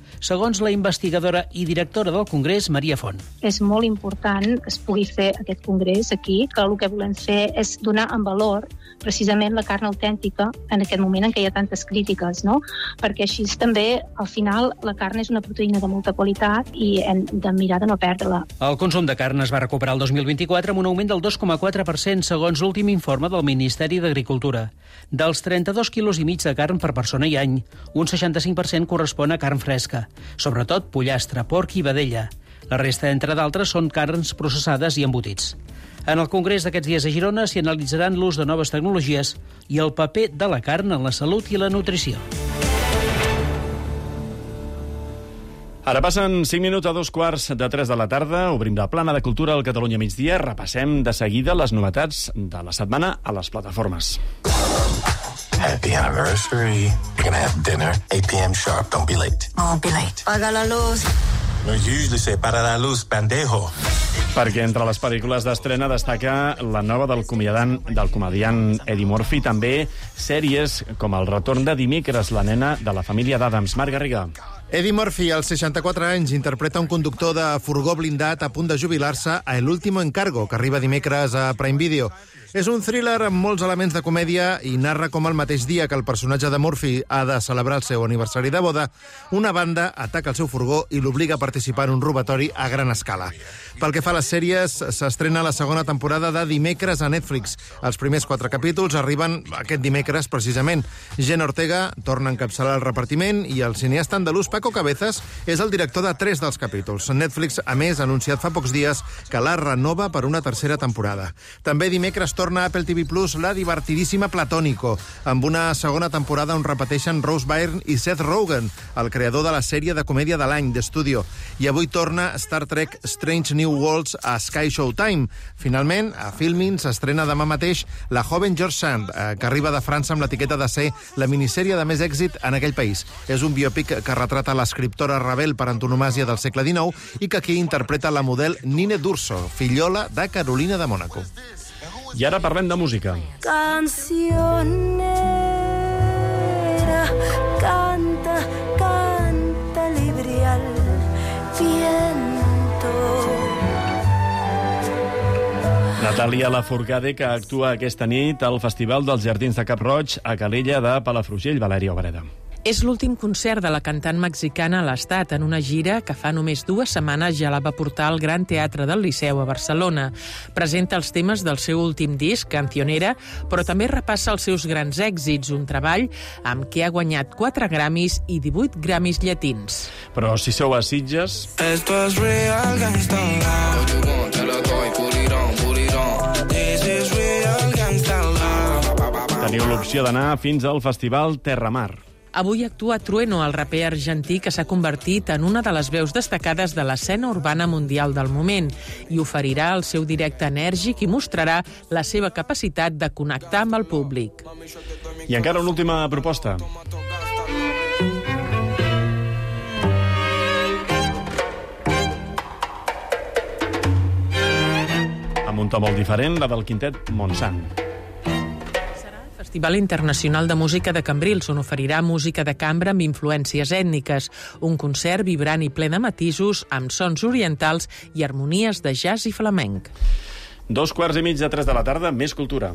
segons la investigadora i directora del Congrés, Maria Font. És molt important que es pugui fer aquest congrés aquí, que el que volem fer és donar en valor precisament la carn autèntica en aquest moment en què hi ha tantes crítiques, no? Perquè així també, al final, la carn és una proteïna de molta qualitat i hem de mirar de no perdre-la. El consum de carn es va recuperar el dos mil vint-i-quatre amb un augment del dos coma quatre per cent, segons l'últim informe del Ministeri d'Agricultura. Dels trenta-dos quilos i mig de carn per persona i any, un seixanta-cinc per cent correspon a carn fresca, sobretot pollastre, porc i vedella. La resta, entre d'altres, són carns processades i embotits. En el congrés d'aquests dies a Girona s'hi analitzaran l'ús de noves tecnologies i el paper de la carn en la salut i la nutrició. Ara passen cinc minuts a dos quarts de tres de la tarda. Obrim la plana de cultura al Catalunya migdia. Repassem de seguida les novetats de la setmana a les plataformes. Happy anniversary. We're gonna have dinner. eight p.m. sharp. Don't be late. Won't be late. Paga la luz. No usually say para la luz, pendejo. Perquè entre les pel·lícules d'estrena destaca la nova del comediant, del comediant Eddie Murphy, també sèries com El retorn de dimecres, la nena de la família d'Adams. Marc Garriga. Eddie Murphy, als seixanta-quatre anys, interpreta un conductor de furgó blindat a punt de jubilar-se a El último encargo, que arriba dimecres a Prime Video. És un thriller amb molts elements de comèdia i narra com el mateix dia que el personatge de Murphy ha de celebrar el seu aniversari de boda, una banda ataca el seu furgó i l'obliga a participar en un robatori a gran escala. Pel que fa a les sèries, s'estrena la segona temporada de Dimecres a Netflix. Els primers quatre capítols arriben aquest dimecres, precisament. Jenna Ortega torna a encapçalar el repartiment i el cineasta andalús Paco Cabezas és el director de tres dels capítols. Netflix, a més, ha anunciat fa pocs dies que la renova per una tercera temporada. També dimecres torna a Apple T V Plus la divertidíssima Platónico, amb una segona temporada on repeteixen Rose Byrne i Seth Rogen, el creador de la sèrie de comèdia de l'any d'Estudio. I avui torna Star Trek Strange New Worlds a Sky Showtime. Finalment, a Filmin s'estrena demà mateix La joven George Sand, que arriba de França amb l'etiqueta de ser la minissèrie de més èxit en aquell país. És un biòpic que retrata l'escriptora rebel per antonomàsia del segle dinou i que aquí interpreta la model Nine D'Urso, fillola de Carolina de Mònaco. I ara parlem de música. Cancionera, canta, canta librial, viento. Natàlia Lafourcade, que actua aquesta nit al Festival dels Jardins de Cap-roig a Calella de Palafrugell. Valèria Obreda. És l'últim concert de la cantant mexicana a l'Estat en una gira que fa només dues setmanes ja la va portar al Gran Teatre del Liceu a Barcelona. Presenta els temes del seu últim disc, Cancionera, però també repassa els seus grans èxits, un treball amb què ha guanyat quatre Grammys i divuit Grammys llatins. Però si sou a Sitges... Esto es real, gangsta love. Te lo doy, put it on, put it on. This is real, gangsta love. Teniu l'opció d'anar fins al Festival Terramar. Avui actua Trueno, el raper argentí que s'ha convertit en una de les veus destacades de l'escena urbana mundial del moment i oferirà el seu directe enèrgic i mostrarà la seva capacitat de connectar amb el públic. I encara una última proposta. Amb un to molt diferent, la del quintet Montsant. Festival Internacional de Música de Cambrils, on oferirà música de cambra amb influències ètniques, un concert vibrant i ple de matisos, amb sons orientals i harmonies de jazz i flamenc. Dos quarts i mig de tres de la tarda, més cultura.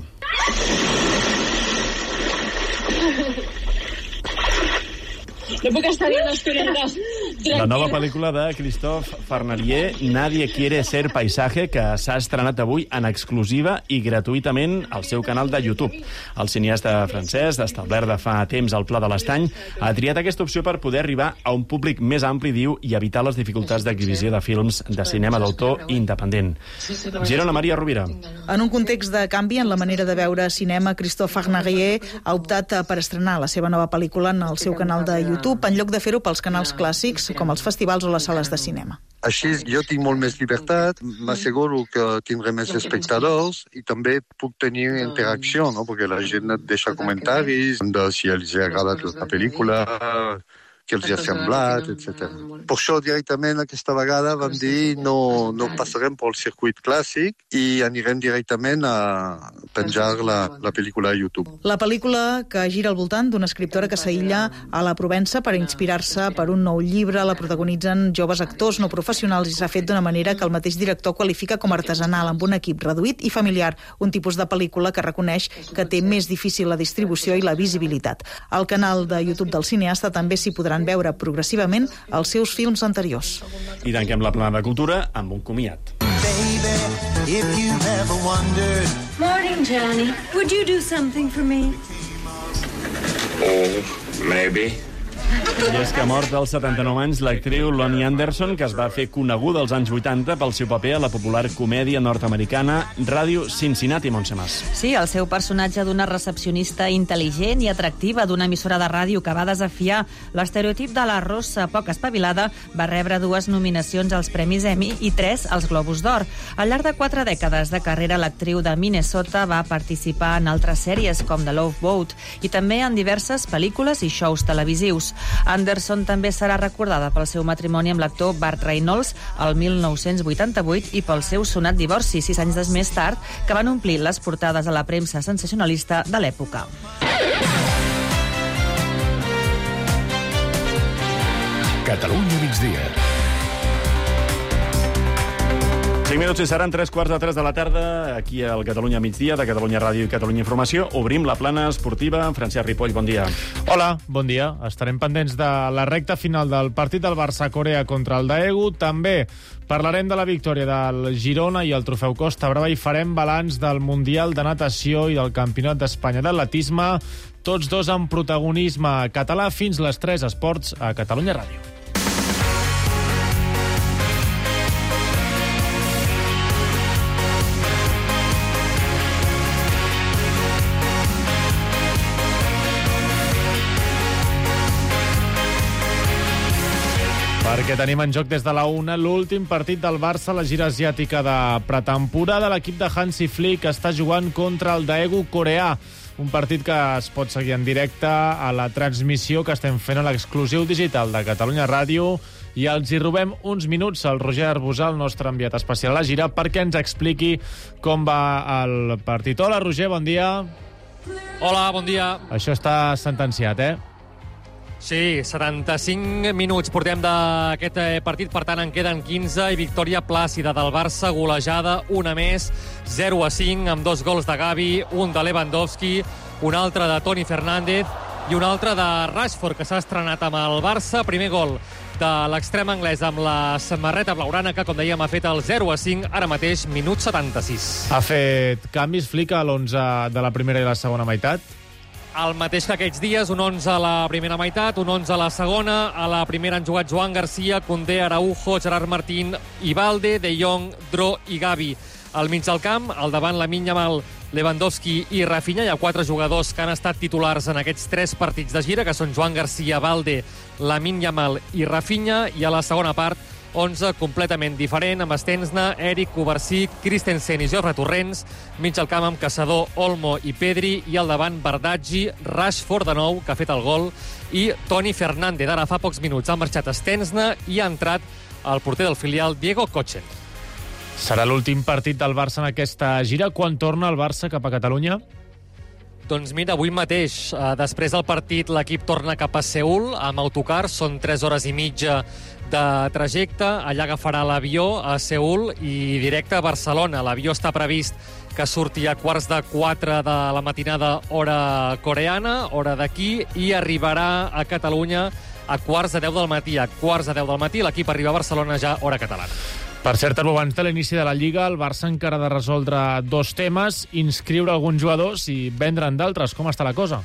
No puc estar dient estudiantes. La nova pel·lícula de Christophe Farnalier, Nadie quiere ser paisaje, que s'ha estrenat avui en exclusiva i gratuïtament al seu canal de YouTube. El cineasta francès, establert de fa temps al Pla de l'Estany, ha triat aquesta opció per poder arribar a un públic més ampli, diu, i evitar les dificultats d'exhibició de films de cinema d'autor independent. Girona, Maria Rovira. En un context de canvi en la manera de veure cinema, Christophe Farnalier ha optat per estrenar la seva nova pel·lícula en el seu canal de YouTube, en lloc de fer-ho pels canals clàssics, com els festivals o les sales de cinema. Així jo tinc molt més llibertat, m'asseguro que tindré més espectadors i també puc tenir interacció, no? Perquè la gent et deixa comentaris de si els ha agradat la pel·lícula, què els hi ha semblat, etcètera. Per això, directament, aquesta vegada vam dir no, no passarem pel circuit clàssic i anirem directament a penjar la, la pel·lícula a YouTube. La pel·lícula que gira al voltant d'una escriptora que s'aïlla a la Provença per inspirar-se per un nou llibre, la protagonitzen joves actors no professionals i s'ha fet d'una manera que el mateix director qualifica com artesanal, amb un equip reduït i familiar, un tipus de pel·lícula que reconeix que té més difícil la distribució i la visibilitat. Al canal de YouTube del cineasta també s'hi podran veure progressivament els seus films anteriors. I tanquem la plana de cultura amb un comiat. Baby, if you've ever wondered. Morning, Johnny. Would you do something for me? Oh, maybe. I és que ha mort als setanta-nou anys l'actriu Lonnie Anderson, que es va fer coneguda als anys vuitanta pel seu paper a la popular comèdia nord-americana Ràdio Cincinnati, Montse Mas. Sí, el seu personatge d'una recepcionista intel·ligent i atractiva d'una emissora de ràdio que va desafiar l'estereotip de la rossa poc espavilada va rebre dues nominacions als Premis Emmy i tres als Globus d'Or. Al llarg de quatre dècades de carrera, l'actriu de Minnesota va participar en altres sèries com The Love Boat i també en diverses pel·lícules i shows televisius. Anderson també serà recordada pel seu matrimoni amb l'actor Burt Reynolds el mil nou-cents vuitanta-vuit i pel seu sonat divorci sis anys més tard, que van omplir les portades a la premsa sensacionalista de l'època. Catalunya migdia. cinc minuts i seran tres quarts de tres de la tarda, aquí al Catalunya migdia, de Catalunya Ràdio i Catalunya Informació. Obrim la plana esportiva. Francesc Ripoll, bon dia. Hola, bon dia. Estarem pendents de la recta final del partit del Barça-Corea contra el Daegu. També parlarem de la victòria del Girona i el trofeu Costa Brava i farem balanç del Mundial de Natació i del Campionat d'Espanya d'Atletisme, tots dos amb protagonisme català. Fins les tres, esports a Catalunya Ràdio. Perquè tenim en joc des de la una l'últim partit del Barça a la gira asiàtica de pretemporada. L'equip de Hansi Flick està jugant contra el Daegu coreà. Un partit que es pot seguir en directe a la transmissió que estem fent a l'exclusiu digital de Catalunya Ràdio. I els hi robem uns minuts al Roger Arbusà, el nostre enviat especial a la gira, perquè ens expliqui com va el partit. Hola, Roger, bon dia. Hola, bon dia. Això està sentenciat, eh? Sí, setanta-cinc minuts portem d'aquest partit, per tant en queden quinze i victòria plàcida del Barça, golejada, una més, zero a cinc, amb dos gols de Gavi, un de Lewandowski, un altre de Toni Fernández i un altre de Rashford, que s'ha estrenat amb el Barça. Primer gol de l'extrem anglès amb la samarreta blaugrana, que, com dèiem, ha fet el zero a cinc, ara mateix, minut setanta-sis. Ha fet canvis, Flick, a l'onze de la primera i la segona meitat? El mateix que aquells dies, un onze a la primera meitat, un onze a la segona. A la primera han jugat Joan Garcia, Koundé, Araujo, Gerard Martín, Ivalde, De Jong, Dro i Gavi. Al mig del camp, al davant Lamine Yamal, Lewandowski i Rafinha. Hi ha quatre jugadors que han estat titulars en aquests tres partits de gira, que són Joan Garcia, Valde, Lamine Yamal i Rafinha. I a la segona part, onze completament diferent, amb Stensna, Eric, Covarsí, Christensen i Jofre Torrents, mig al camp amb Caçador, Olmo i Pedri, i al davant Bardaggi, Rashford de nou, que ha fet el gol, i Toni Fernández. Ara fa pocs minuts ha marxat Stensna i ha entrat el porter del filial, Diego Kochen. Serà l'últim partit del Barça en aquesta gira. Quan torna el Barça cap a Catalunya? Doncs mira, avui mateix, eh, després del partit, l'equip torna cap a Seül amb autocar. Són tres hores i mitja de trajecte. Allà agafarà l'avió a Seül i directe a Barcelona. L'avió està previst que surti a quarts de quatre de la matinada, hora coreana, hora d'aquí, i arribarà a Catalunya a quarts de deu del matí. A quarts de deu del matí l'equip arriba a Barcelona ja, hora catalana. Per cert, abans de l'inici de la Lliga, el Barça encara ha de resoldre dos temes: inscriure alguns jugadors i vendre'n d'altres. Com està la cosa?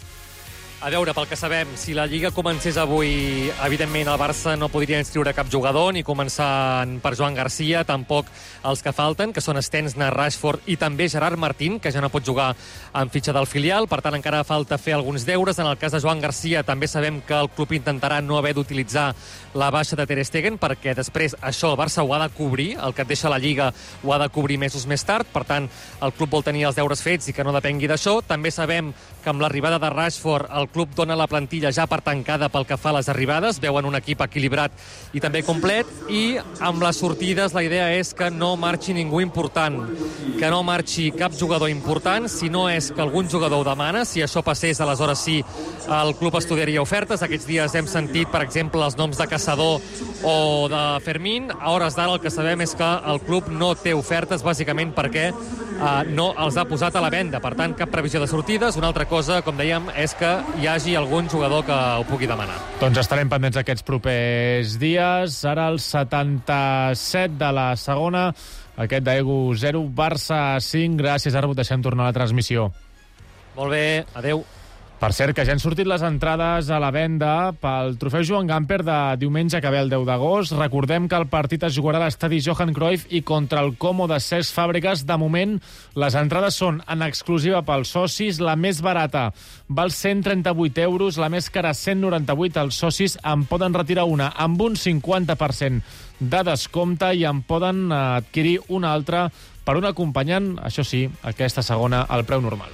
A veure, pel que sabem, si la Lliga comencés avui, evidentment el Barça no podria inscriure cap jugador, ni començant per Joan Garcia, tampoc els que falten, que són Stensna, Rashford i també Gerard Martín, que ja no pot jugar amb fitxa del filial. Per tant, encara falta fer alguns deures. En el cas de Joan Garcia, també sabem que el club intentarà no haver d'utilitzar la baixa de Ter Stegen, perquè després això el Barça ho ha de cobrir, el que et deixa la Lliga ho ha de cobrir mesos més tard. Per tant, el club vol tenir els deures fets i que no depengui d'això. També sabem que amb l'arribada de Rashford el club dona la plantilla ja per tancada pel que fa a les arribades, veuen un equip equilibrat i també complet, i amb les sortides la idea és que no marxi ningú important, que no marxi cap jugador important, si no és que algun jugador ho demana. Si això passés, aleshores sí, el club estudiaria ofertes. Aquests dies hem sentit, per exemple, els noms de Caçador o de Fermín. A hores d'ara el que sabem és que el club no té ofertes, bàsicament perquè eh, no els ha posat a la venda. Per tant, cap previsió de sortides. Una altra cosa, com dèiem, és que hi hagi algun jugador que ho pugui demanar. Doncs estarem pendents aquests propers dies. Ara el setanta-set de la segona, aquest d'Egu zero, Barça cinc. Gràcies, ara ho deixem tornar a la transmissió. Molt bé, adeu. Per cert, que ja han sortit les entrades a la venda pel trofeu Joan Gamper de diumenge que ve el deu d'agost. Recordem que el partit es jugarà a l'estadi Johan Cruyff i contra el Como de Cesc Fàbregas. De moment, les entrades són en exclusiva pels socis. La més barata val cent trenta-vuit euros, la més cara cent noranta-vuit. Els socis en poden retirar una amb un cinquanta per cent de descompte i en poden adquirir una altra per un acompanyant, això sí, aquesta segona al preu normal.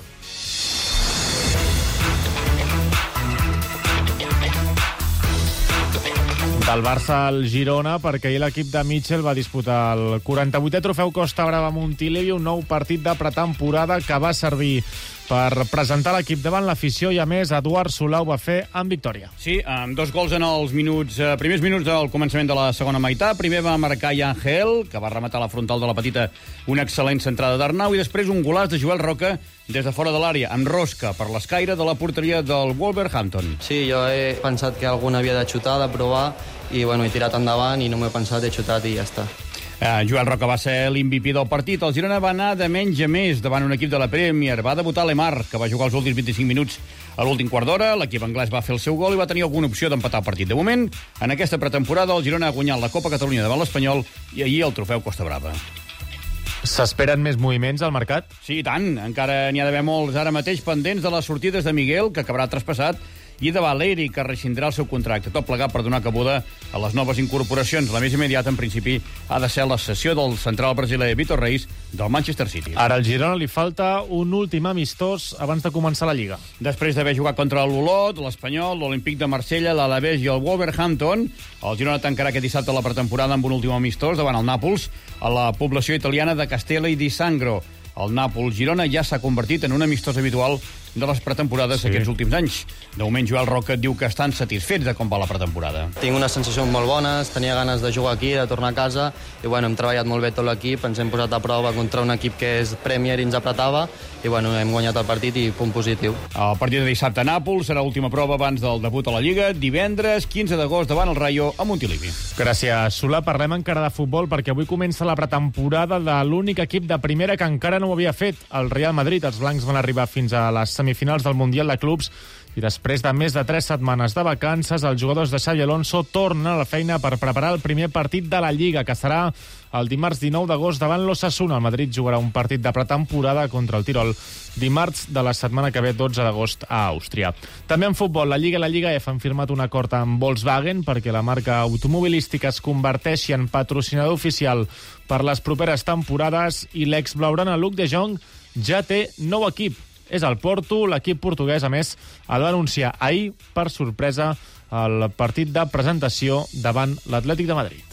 Del Barça al Girona, perquè ahir l'equip de Mitchell va disputar el quaranta-vuitè trofeu Costa Brava Montilivi, un nou partit de pretemporada que va servir per presentar l'equip davant l'afició i, a més, Eduard Solà ho va fer amb victòria. Sí, amb dos gols en els minuts, eh, primers minuts del començament de la segona meitat. Primer va marcar Yangel, que va rematar la frontal de la petita una excel·lent centrada d'Arnau, i després un golaç de Joel Roca des de fora de l'àrea, amb rosca per l'escaire de la porteria del Wolverhampton. Sí, jo he pensat que algun havia de xutar, de provar, i bueno, he tirat endavant i no m'ho he pensat, he xutat i ja està. Uh, Joel Roca va ser l'M V P del partit. El Girona va anar de menys a més davant un equip de la Premier. Va debutar Lemar, que va jugar els últims vint-i-cinc minuts a l'últim quart d'hora. L'equip anglès va fer el seu gol i va tenir alguna opció d'empatar el partit. De moment, en aquesta pretemporada, el Girona ha guanyat la Copa Catalunya davant l'Espanyol i ahir el trofeu Costa Brava. S'esperen més moviments al mercat? Sí, i tant. Encara n'hi ha d'haver molts ara mateix pendents de les sortides de Miguel, que acabarà traspassat, i de Valeri, que rescindirà el seu contracte. Tot plegat per donar cabuda a les noves incorporacions. La més immediata, en principi, ha de ser la cessió del central brasiler Vitor Reis del Manchester City. Ara al Girona li falta un últim amistós abans de començar la Lliga. Després d'haver jugat contra l'Olot, l'Espanyol, l'Olímpic de Marsella, l'Alavés i el Wolverhampton, el Girona tancarà aquest dissabte la pretemporada amb un últim amistós davant el Nàpols a la població italiana de Castelli di Sangro. El Nàpols-Girona ja s'ha convertit en un amistós habitual de les pretemporades sí. aquests últims anys. De moment, Joel Roca diu que estan satisfets de com va la pretemporada. Tinc unes sensacions molt bones, tenia ganes de jugar aquí, de tornar a casa, i bueno, hem treballat molt bé tot l'equip, ens hem posat a prova contra un equip que és Premier i ens apretava, i bueno, hem guanyat el partit i punt positiu. El partit de dissabte a Nàpols serà l'última prova abans del debut a la Lliga, divendres quinze d'agost davant el Rayo a Montilivi. Gràcies, Solà. Parlem encara de futbol perquè avui comença la pretemporada de l'únic equip de primera que encara no ho havia fet, el Real Madrid. Els blancs van arribar fins a les semifinals del Mundial de Clubs i després de més de tres setmanes de vacances, els jugadors de Xavi Alonso tornen a la feina per preparar el primer partit de la Lliga, que serà el dimarts dinou d'agost davant l'Osasuna. El Madrid jugarà un partit de pretemporada contra el Tirol dimarts de la setmana que ve, dotze d'agost, a Àustria. També en futbol, la Lliga i la Lliga F han firmat un acord amb Volkswagen perquè la marca automobilística es converteixi en patrocinador oficial per les properes temporades i l'ex-blaugrana Luc de Jong ja té nou equip. És el Porto. L'equip portuguès, a més, el va anunciar ahir, per sorpresa, el partit de presentació davant l'Atlètic de Madrid.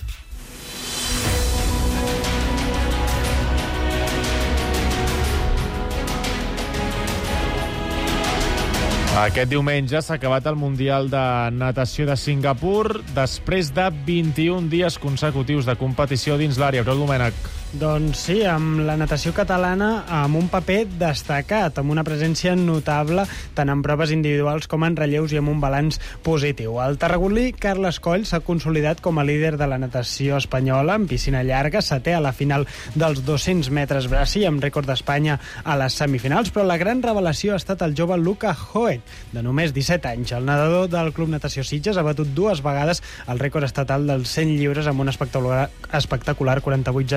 Aquest diumenge s'ha acabat el Mundial de Natació de Singapur després de vint-i-un dies consecutius de competició dins l'àrea. Però, Domènec... Doncs sí, amb la natació catalana amb un paper destacat, amb una presència notable tant en proves individuals com en relleus i amb un balanç positiu. El tarragolí Carles Coll s'ha consolidat com a líder de la natació espanyola en piscina llarga, setè a la final dels dos-cents metres braçi, amb rècord d'Espanya a les semifinals, però la gran revelació ha estat el jove Luca Hoet, de només disset anys. El nedador del Club Natació Sitges ha batut dues vegades el rècord estatal dels cent lliures amb un espectacular, espectacular quaranta-vuit zero quatre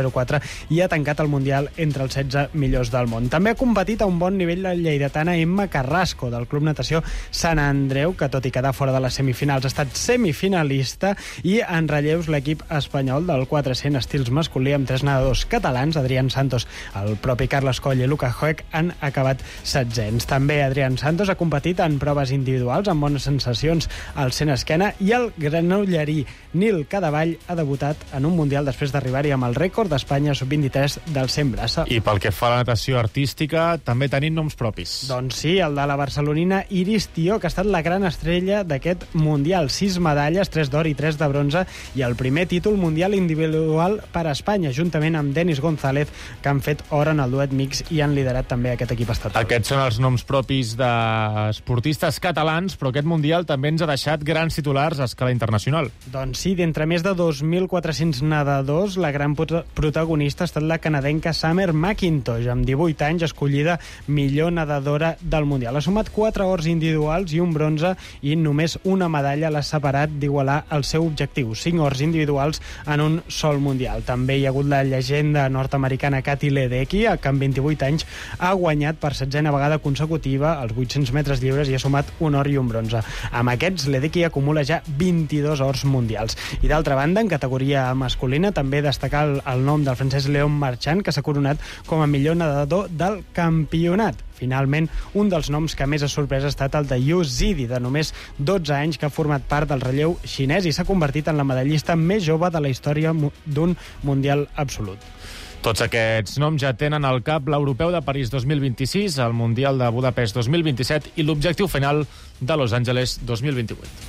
i ha tancat el Mundial entre els setze millors del món. També ha competit a un bon nivell la lleidatana Emma Carrasco, del Club Natació Sant Andreu, que tot i quedar fora de les semifinals ha estat semifinalista, i en relleus l'equip espanyol del quatre-cents estils masculí amb tres nedadors catalans, Adrián Santos, el propi Carles Coll i Luca Hoek, han acabat setzents. També Adrián Santos ha competit en proves individuals amb bones sensacions al cent esquena, i el granollerí Nil Cadavall ha debutat en un Mundial després d'arribar-hi amb el rècord d'Espanya sub vint-i-tres del cent braça. I pel que fa a la natació artística, també tenim noms propis. Doncs sí, el de la barcelonina Iris Tió, que ha estat la gran estrella d'aquest Mundial. Sis medalles, tres d'or i tres de bronze, i el primer títol mundial individual per a Espanya, juntament amb Denis González, que han fet or en el duet mix i han liderat també aquest equip estatal. Aquests són els noms propis d'esportistes catalans, però aquest Mundial també ens ha deixat grans titulars a escala internacional. Doncs sí, d'entre més de dos mil quatre-cents nedadors, la gran protagonista ha estat la canadenca Summer McIntosh, amb divuit anys, escollida millor nedadora del Mundial. Ha sumat quatre ors individuals i un bronze, i només una medalla l'ha separat d'igualar el seu objectiu, cinc ors individuals en un sol Mundial. També hi ha hagut la llegenda nord-americana Katie Ledecky, que amb vint-i-vuit anys ha guanyat per setzena vegada consecutiva els vuit-cents metres lliures i ha sumat un or i un bronze. Amb aquests, Ledecky acumula ja vint-i-dos ors mundials. I d'altra banda, en categoria masculina, també destacar el, el nom del francès Léon Marchand, que s'ha coronat com a millor nedador del campionat. Finalment, un dels noms que més ha sorprès ha estat el de Yu Zidi, de només dotze anys, que ha format part del relleu xinès i s'ha convertit en la medallista més jove de la història d'un Mundial absolut. Tots aquests noms ja tenen al cap l'Europeu de París dos mil vint-i-sis, el Mundial de Budapest dos mil vint-i-set i l'objectiu final de Los Angeles dos mil vint-i-vuit.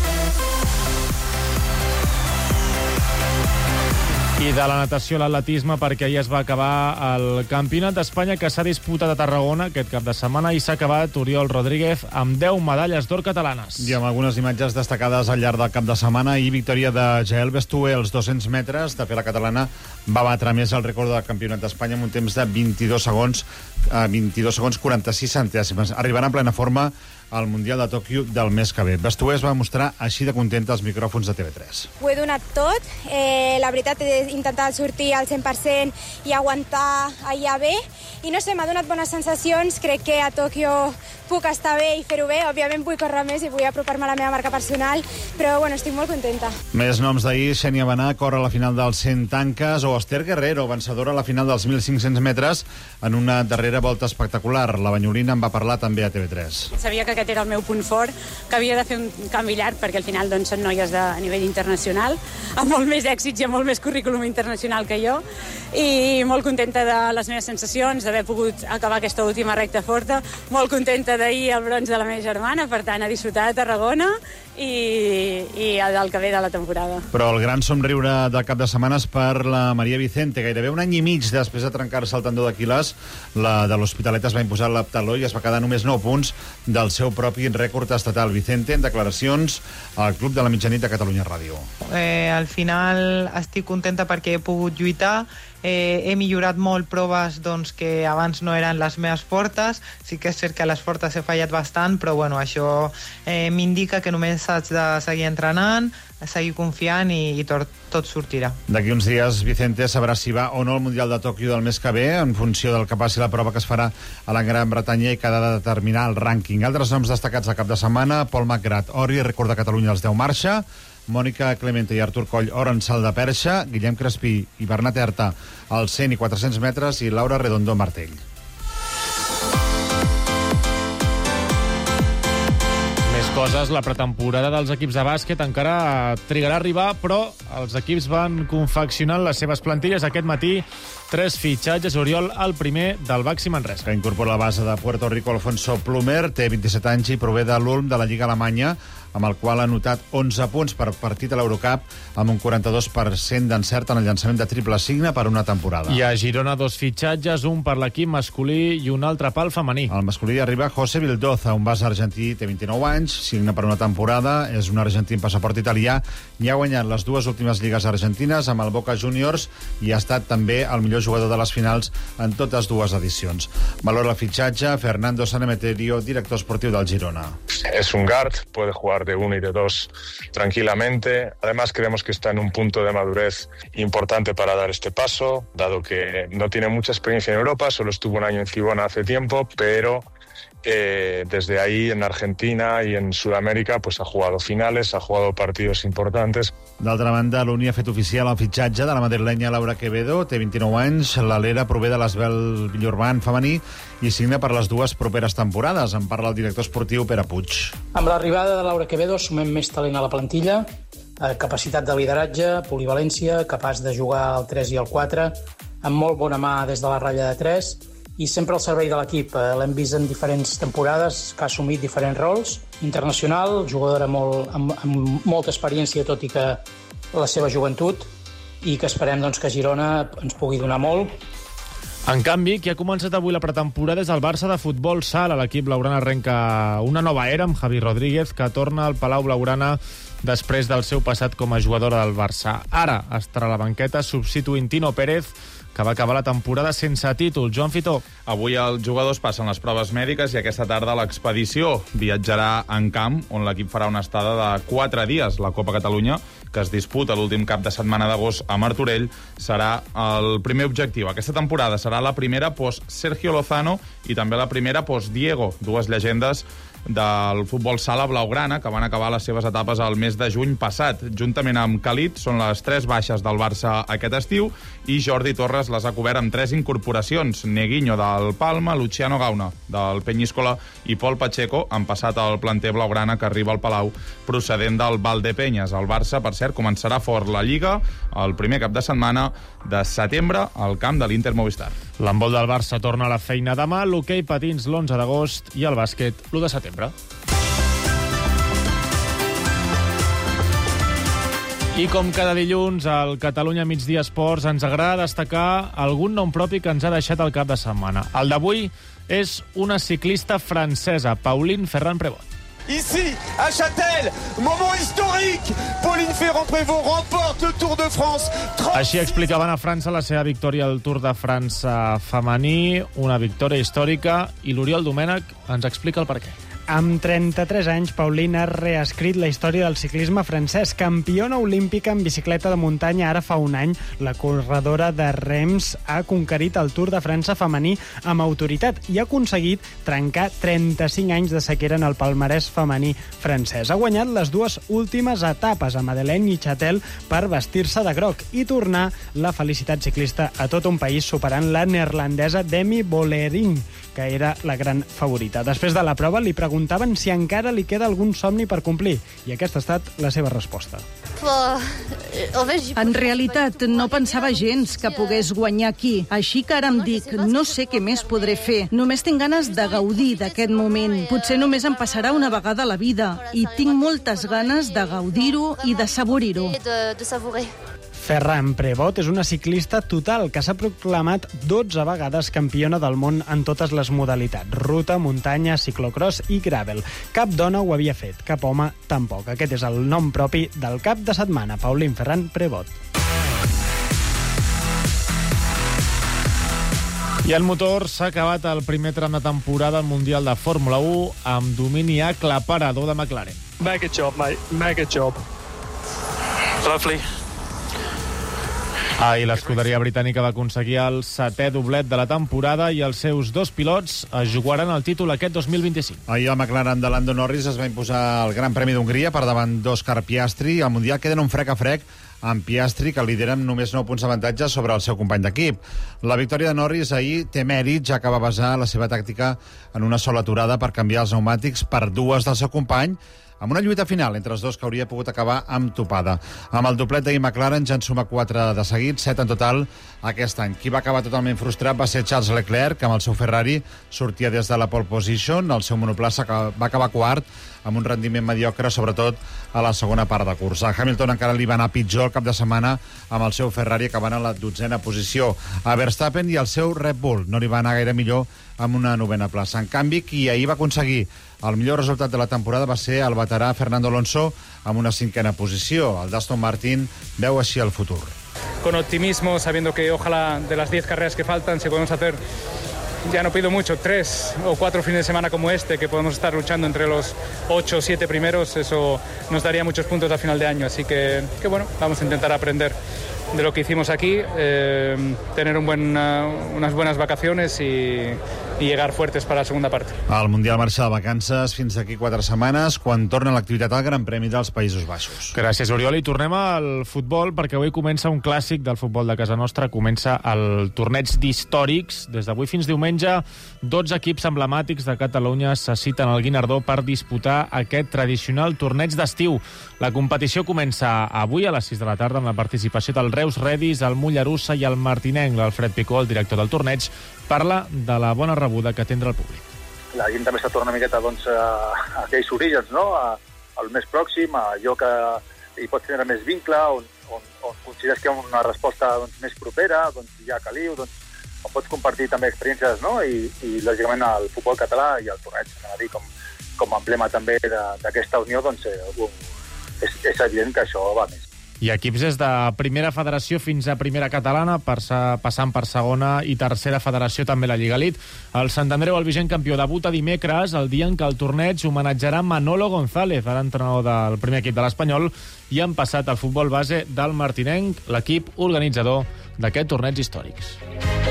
I de la natació a l'atletisme, perquè ahir es va acabar el Campionat d'Espanya, que s'ha disputat a Tarragona aquest cap de setmana, i s'ha acabat Oriol Rodríguez amb deu medalles d'or catalanes. I amb algunes imatges destacades al llarg del cap de setmana, i victòria de Jael Bestué als dos-cents metres. De fet, la catalana va batre més el rècord del Campionat d'Espanya amb un temps de vint-i-dos segons, vint-i-dos segons quaranta-sis centèsimes. Arribarà en plena forma al Mundial de Tòquio del mes que ve. Bestué es va mostrar així de contenta als micròfons de T V tres. Ho he donat tot. Eh, la veritat, he intentat sortir al cent per cent i aguantar allà bé. I no sé, m'ha donat bones sensacions. Crec que a Tòquio puc estar bé i fer-ho bé. Òbviament vull córrer més i vull apropar-me a la meva marca personal, però bueno, estic molt contenta. Més noms d'ahir: Xènia Benà corre a la final dels cent tanques, o Esther Guerrero, vencedora a la final dels mil cinc-cents metres en una darrera volta espectacular. La banyolina en va parlar també a T V tres. Sabia que aquest era el meu punt fort, que havia de fer un canvi llarg, perquè al final doncs, són noies de a nivell internacional, amb molt més èxits i amb molt més currículum internacional que jo, i molt contenta de les meves sensacions, d'haver pogut acabar aquesta última recta forta, molt contenta d'ahir el bronze de la meva germana, per tant, a disfrutar de Tarragona i, i del que ve de la temporada. Però el gran somriure del cap de setmana és per la Maria Vicente. Gairebé un any i mig després de trencar-se el tendó d'Aquil·les, la de l'Hospitalet es va imposar l'heptaló i es va quedar només nou punts del seu propi rècord estatal. Vicente, en declaracions al Club de la Mitjanit de Catalunya Ràdio. Eh, al final estic contenta perquè he pogut lluitar. Eh, he millorat molt proves doncs, que abans no eren les meves fortes. Sí que és cert que a les fortes he fallat bastant, però bueno, això eh, m'indica que només haig de seguir entrenant, seguir confiant i, i tot, tot sortirà. D'aquí uns dies, Vicente sabrà si va o no al Mundial de Tòquio del mes que ve, en funció del que passi la prova que es farà a la Gran Bretanya i que ha de determinar el rànquing. Altres noms destacats al cap de setmana: Pol Magrat, Ori, rècord de Catalunya als deu marxa; Mònica Clemente i Artur Coll, or en salt de perxa; Guillem Crespí i Bernat Herta als cent i quatre-cents metres; i Laura Redondo, martell. Més coses, la pretemporada dels equips de bàsquet encara trigarà a arribar, però els equips van confeccionant les seves plantilles aquest matí. Tres fitxatges. Oriol, el primer del Baxi Manresa, que incorpora la base de Puerto Rico Alfonso Plumer, té vint-i-set anys i prové de l'Ulm de la Lliga Alemanya, amb el qual ha anotat onze punts per partit a l'Eurocup, amb un quaranta-dos per cent d'encert en el llançament de triple signe per una temporada. I a Girona dos fitxatges, un per l'equip masculí i un altre pel femení. Al masculí arriba José Vildoza, un base argentí, té vint-i-nou anys, signa per una temporada, és un argentí amb passaport italià i ha guanyat les dues últimes lligues argentines amb el Boca Juniors i ha estat també el millor jugador de les finals en totes dues edicions. Valora el fitxatge Fernando Sanemeterio, director esportiu del Girona. Es un guard, puede jugar de uno y de dos tranquilamente. Además, creemos que está en un punto de madurez importante para dar este paso, dado que no tiene mucha experiencia en Europa, solo estuvo un año en Cibona hace tiempo, pero Eh, desde ahí en Argentina i en Sud-amèrica pues, ha jugado finales, ha jugado partidos importantes. D'altra banda, l'Uni ha fet oficial el fitxatge de la madrilenya Laura Quevedo, té vint-i-nou anys, l'Alera prové de l'Esbel Villurban femení i signa per les dues properes temporades. En parla el director esportiu Pere Puig. Amb l'arribada de Laura Quevedo sumem més talent a la plantilla, capacitat de lideratge, polivalència, capaç de jugar al tres i al quatre, amb molt bona mà des de la ratlla de tres, i sempre al servei de l'equip. L'hem vist en diferents temporades, que ha assumit diferents rols. Internacional, jugadora molt, amb, amb molta experiència, tot i que la seva joventut, i que esperem doncs, que Girona ens pugui donar molt. En canvi, qui ha començat avui la pretemporada és el Barça de futbol sala. L'equip blaugrana arrenca una nova era amb Javi Rodríguez, que torna al Palau Blaugrana després del seu passat com a jugadora del Barça. Ara estarà a la banqueta substituint Tino Pérez, que va acabar la temporada sense títol. Joan Fitó. Avui els jugadors passen les proves mèdiques i aquesta tarda l'expedició viatjarà en camp, on l'equip farà una estada de quatre dies. La Copa Catalunya, que es disputa l'últim cap de setmana d'agost a Martorell, serà el primer objectiu. Aquesta temporada serà la primera post Sergio Lozano i també la primera post Diego, dues llegendes del futbol sala blaugrana, que van acabar les seves etapes al mes de juny passat. Juntament amb Khalid, són les tres baixes del Barça aquest estiu, i Jordi Torres les ha cobert amb tres incorporacions. Neguinho del Palma, Luciano Gauna del Peñíscola i Pol Pacheco han passat al planter blaugrana que arriba al Palau procedent del Valdepeñas. El Barça, per cert, començarà fort la Lliga el primer cap de setmana de setembre al camp de l'Inter Movistar. L'handbol del Barça torna a la feina demà, l'hoquei patins l'onze d'agost i el bàsquet l'u de setembre. I com cada dilluns, al Catalunya Migdia Esports ens agrada destacar algun nom propi que ens ha deixat el cap de setmana. El d'avui és una ciclista francesa, Pauline Ferrand-Prévot. Ici, à Châtel, moment historique. Pauline Ferrand-Prévot remporte le Tour de France. Així explicaven a França la seva victòria al Tour de França femení, una victòria històrica, i l'Oriol Domènech ens explica el perquè. Amb trenta-tres anys, Pauline ha reescrit la història del ciclisme francès. Campiona olímpica en bicicleta de muntanya ara fa un any, la corredora de rems ha conquerit el Tour de França femení amb autoritat i ha aconseguit trencar trenta-cinc anys de sequera en el palmarès femení francès. Ha guanyat les dues últimes etapes a Madeleine i Châtel per vestir-se de groc i tornar la felicitat ciclista a tot un país, superant la neerlandesa Demi Vollering, que era la gran favorita. Després de la prova li preguntaven si encara li queda algun somni per complir, i aquesta ha estat la seva resposta. En realitat, no pensava gens que pogués guanyar aquí. Així que ara em dic, no sé què més podré fer. Només tinc ganes de gaudir d'aquest moment. Potser només em passarà una vegada a la vida, i tinc moltes ganes de gaudir-ho i de saborir-ho. Ferrand-Prévot és una ciclista total que s'ha proclamat dotze vegades campiona del món en totes les modalitats: ruta, muntanya, ciclocross i gravel. Cap dona ho havia fet, cap home tampoc. Aquest és el nom propi del cap de setmana, Pauline Ferrand-Prévot. I el motor s'ha acabat el primer tram de temporada al Mundial de Fórmula u amb domini aclaparador de McLaren. Mega job, mate. Mega job. Lovely. Ah, i l'escuderia britànica va aconseguir el setè doblet de la temporada i els seus dos pilots es jugaran el títol aquest dos mil vint-i-cinc. Ahir el McLaren de Lando Norris es va imposar el Gran Premi d'Hongria per davant d'Òscar Piastri. Al Mundial queden un frec a frec amb Piastri, que lidera amb només nou punts d'avantatge sobre el seu company d'equip. La victòria de Norris ahir té mèrit, ja que va basar la seva tàctica en una sola aturada per canviar els pneumàtics per dues del seu company, amb una lluita final entre els dos que hauria pogut acabar amb topada. Amb el doblet d'ahir, McLaren ja en suma quatre de seguit, set en total aquest any. Qui va acabar totalment frustrat va ser Charles Leclerc, que amb el seu Ferrari sortia des de la pole position. El seu monoplaça va acabar quart, amb un rendiment mediocre, sobretot a la segona part de cursa. A Hamilton encara li va anar pitjor el cap de setmana amb el seu Ferrari, acabant a la dotzena posició. A Verstappen i el seu Red Bull no li va anar gaire millor amb una novena plaça. En canvi, qui ahir va aconseguir el millor resultat de la temporada va ser el veterà Fernando Alonso amb una cinquena posició. El d'Aston Martin veu així el futur. Con optimismo, sabiendo que ojalá de las diez carreras que faltan, si podemos hacer ya no pido mucho, tres o cuatro fines de semana como este, que podemos estar luchando entre los ocho o siete primeros, eso nos daría muchos puntos a final de año. Así que, que bueno, vamos a intentar aprender de lo que hicimos aquí, eh, tener un buen, uh, unas buenas vacaciones y, i llegar fuertes per a la segunda part. El Mundial marxa de vacances fins d'aquí quatre setmanes, quan torna l'activitat al Gran Premi dels Països Baixos. Gràcies, Oriol. I tornem al futbol, perquè avui comença un clàssic del futbol de casa nostra. Comença el torneig d'històrics. Des d'avui fins diumenge, dotze equips emblemàtics de Catalunya se citen al Guinardó per disputar aquest tradicional torneig d'estiu. La competició comença avui a les sis de la tarda amb la participació del Reus Redis, el Mollerussa i el Martinenc. L'Alfred Picó, el director del torneig, parla de la bona rebuda que tindrà el públic. La gent també està tornant una miqueta doncs, a, a aquells orígens, no? a, al més pròxim, a allò que hi pots tenir més vincle, on, on, on consideres que hi ha una resposta doncs, més propera, doncs, hi ha caliu, doncs, on pots compartir també experiències, no? I, i lògicament el futbol català i el torneig, a dir, com, com a emblema també d'aquesta unió, doncs, eh, és, és evident que això va més. I equips des de primera federació fins a primera catalana, passant per segona i tercera federació, també la Lliga Elite. El Sant Andreu, el vigent campió, debuta dimecres, el dia en què el torneig homenatjarà Manolo González, ara entrenador del primer equip de l'Espanyol, i han passat al futbol base del Martinenc, l'equip organitzador d'aquest torneig històrics.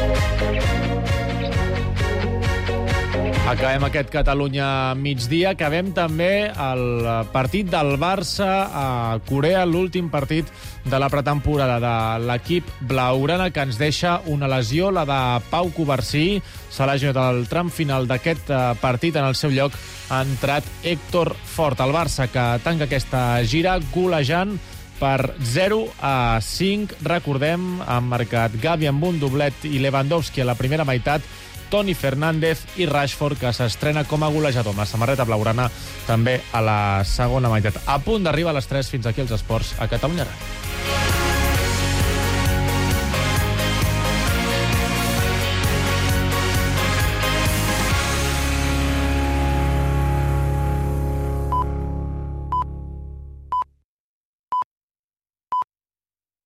Acabem aquest Catalunya migdia. Acabem també el partit del Barça a Corea, l'últim partit de la pretemporada de l'equip blaugrana, que ens deixa una lesió, la de Pau Covarsí. Se l'ha lesionat al tram final d'aquest partit. En el seu lloc ha entrat Héctor Fort. El Barça, que tanca aquesta gira golejant per zero a cinc. Recordem, han marcat Gavi amb un doblet i Lewandowski a la primera meitat, Toni Fernández i Rashford, que s'estrena com a golejador amb la samarreta blaugrana també a la segona meitat. A punt d'arribar a les tres. Fins aquí els esports a Catalunya Ràdio.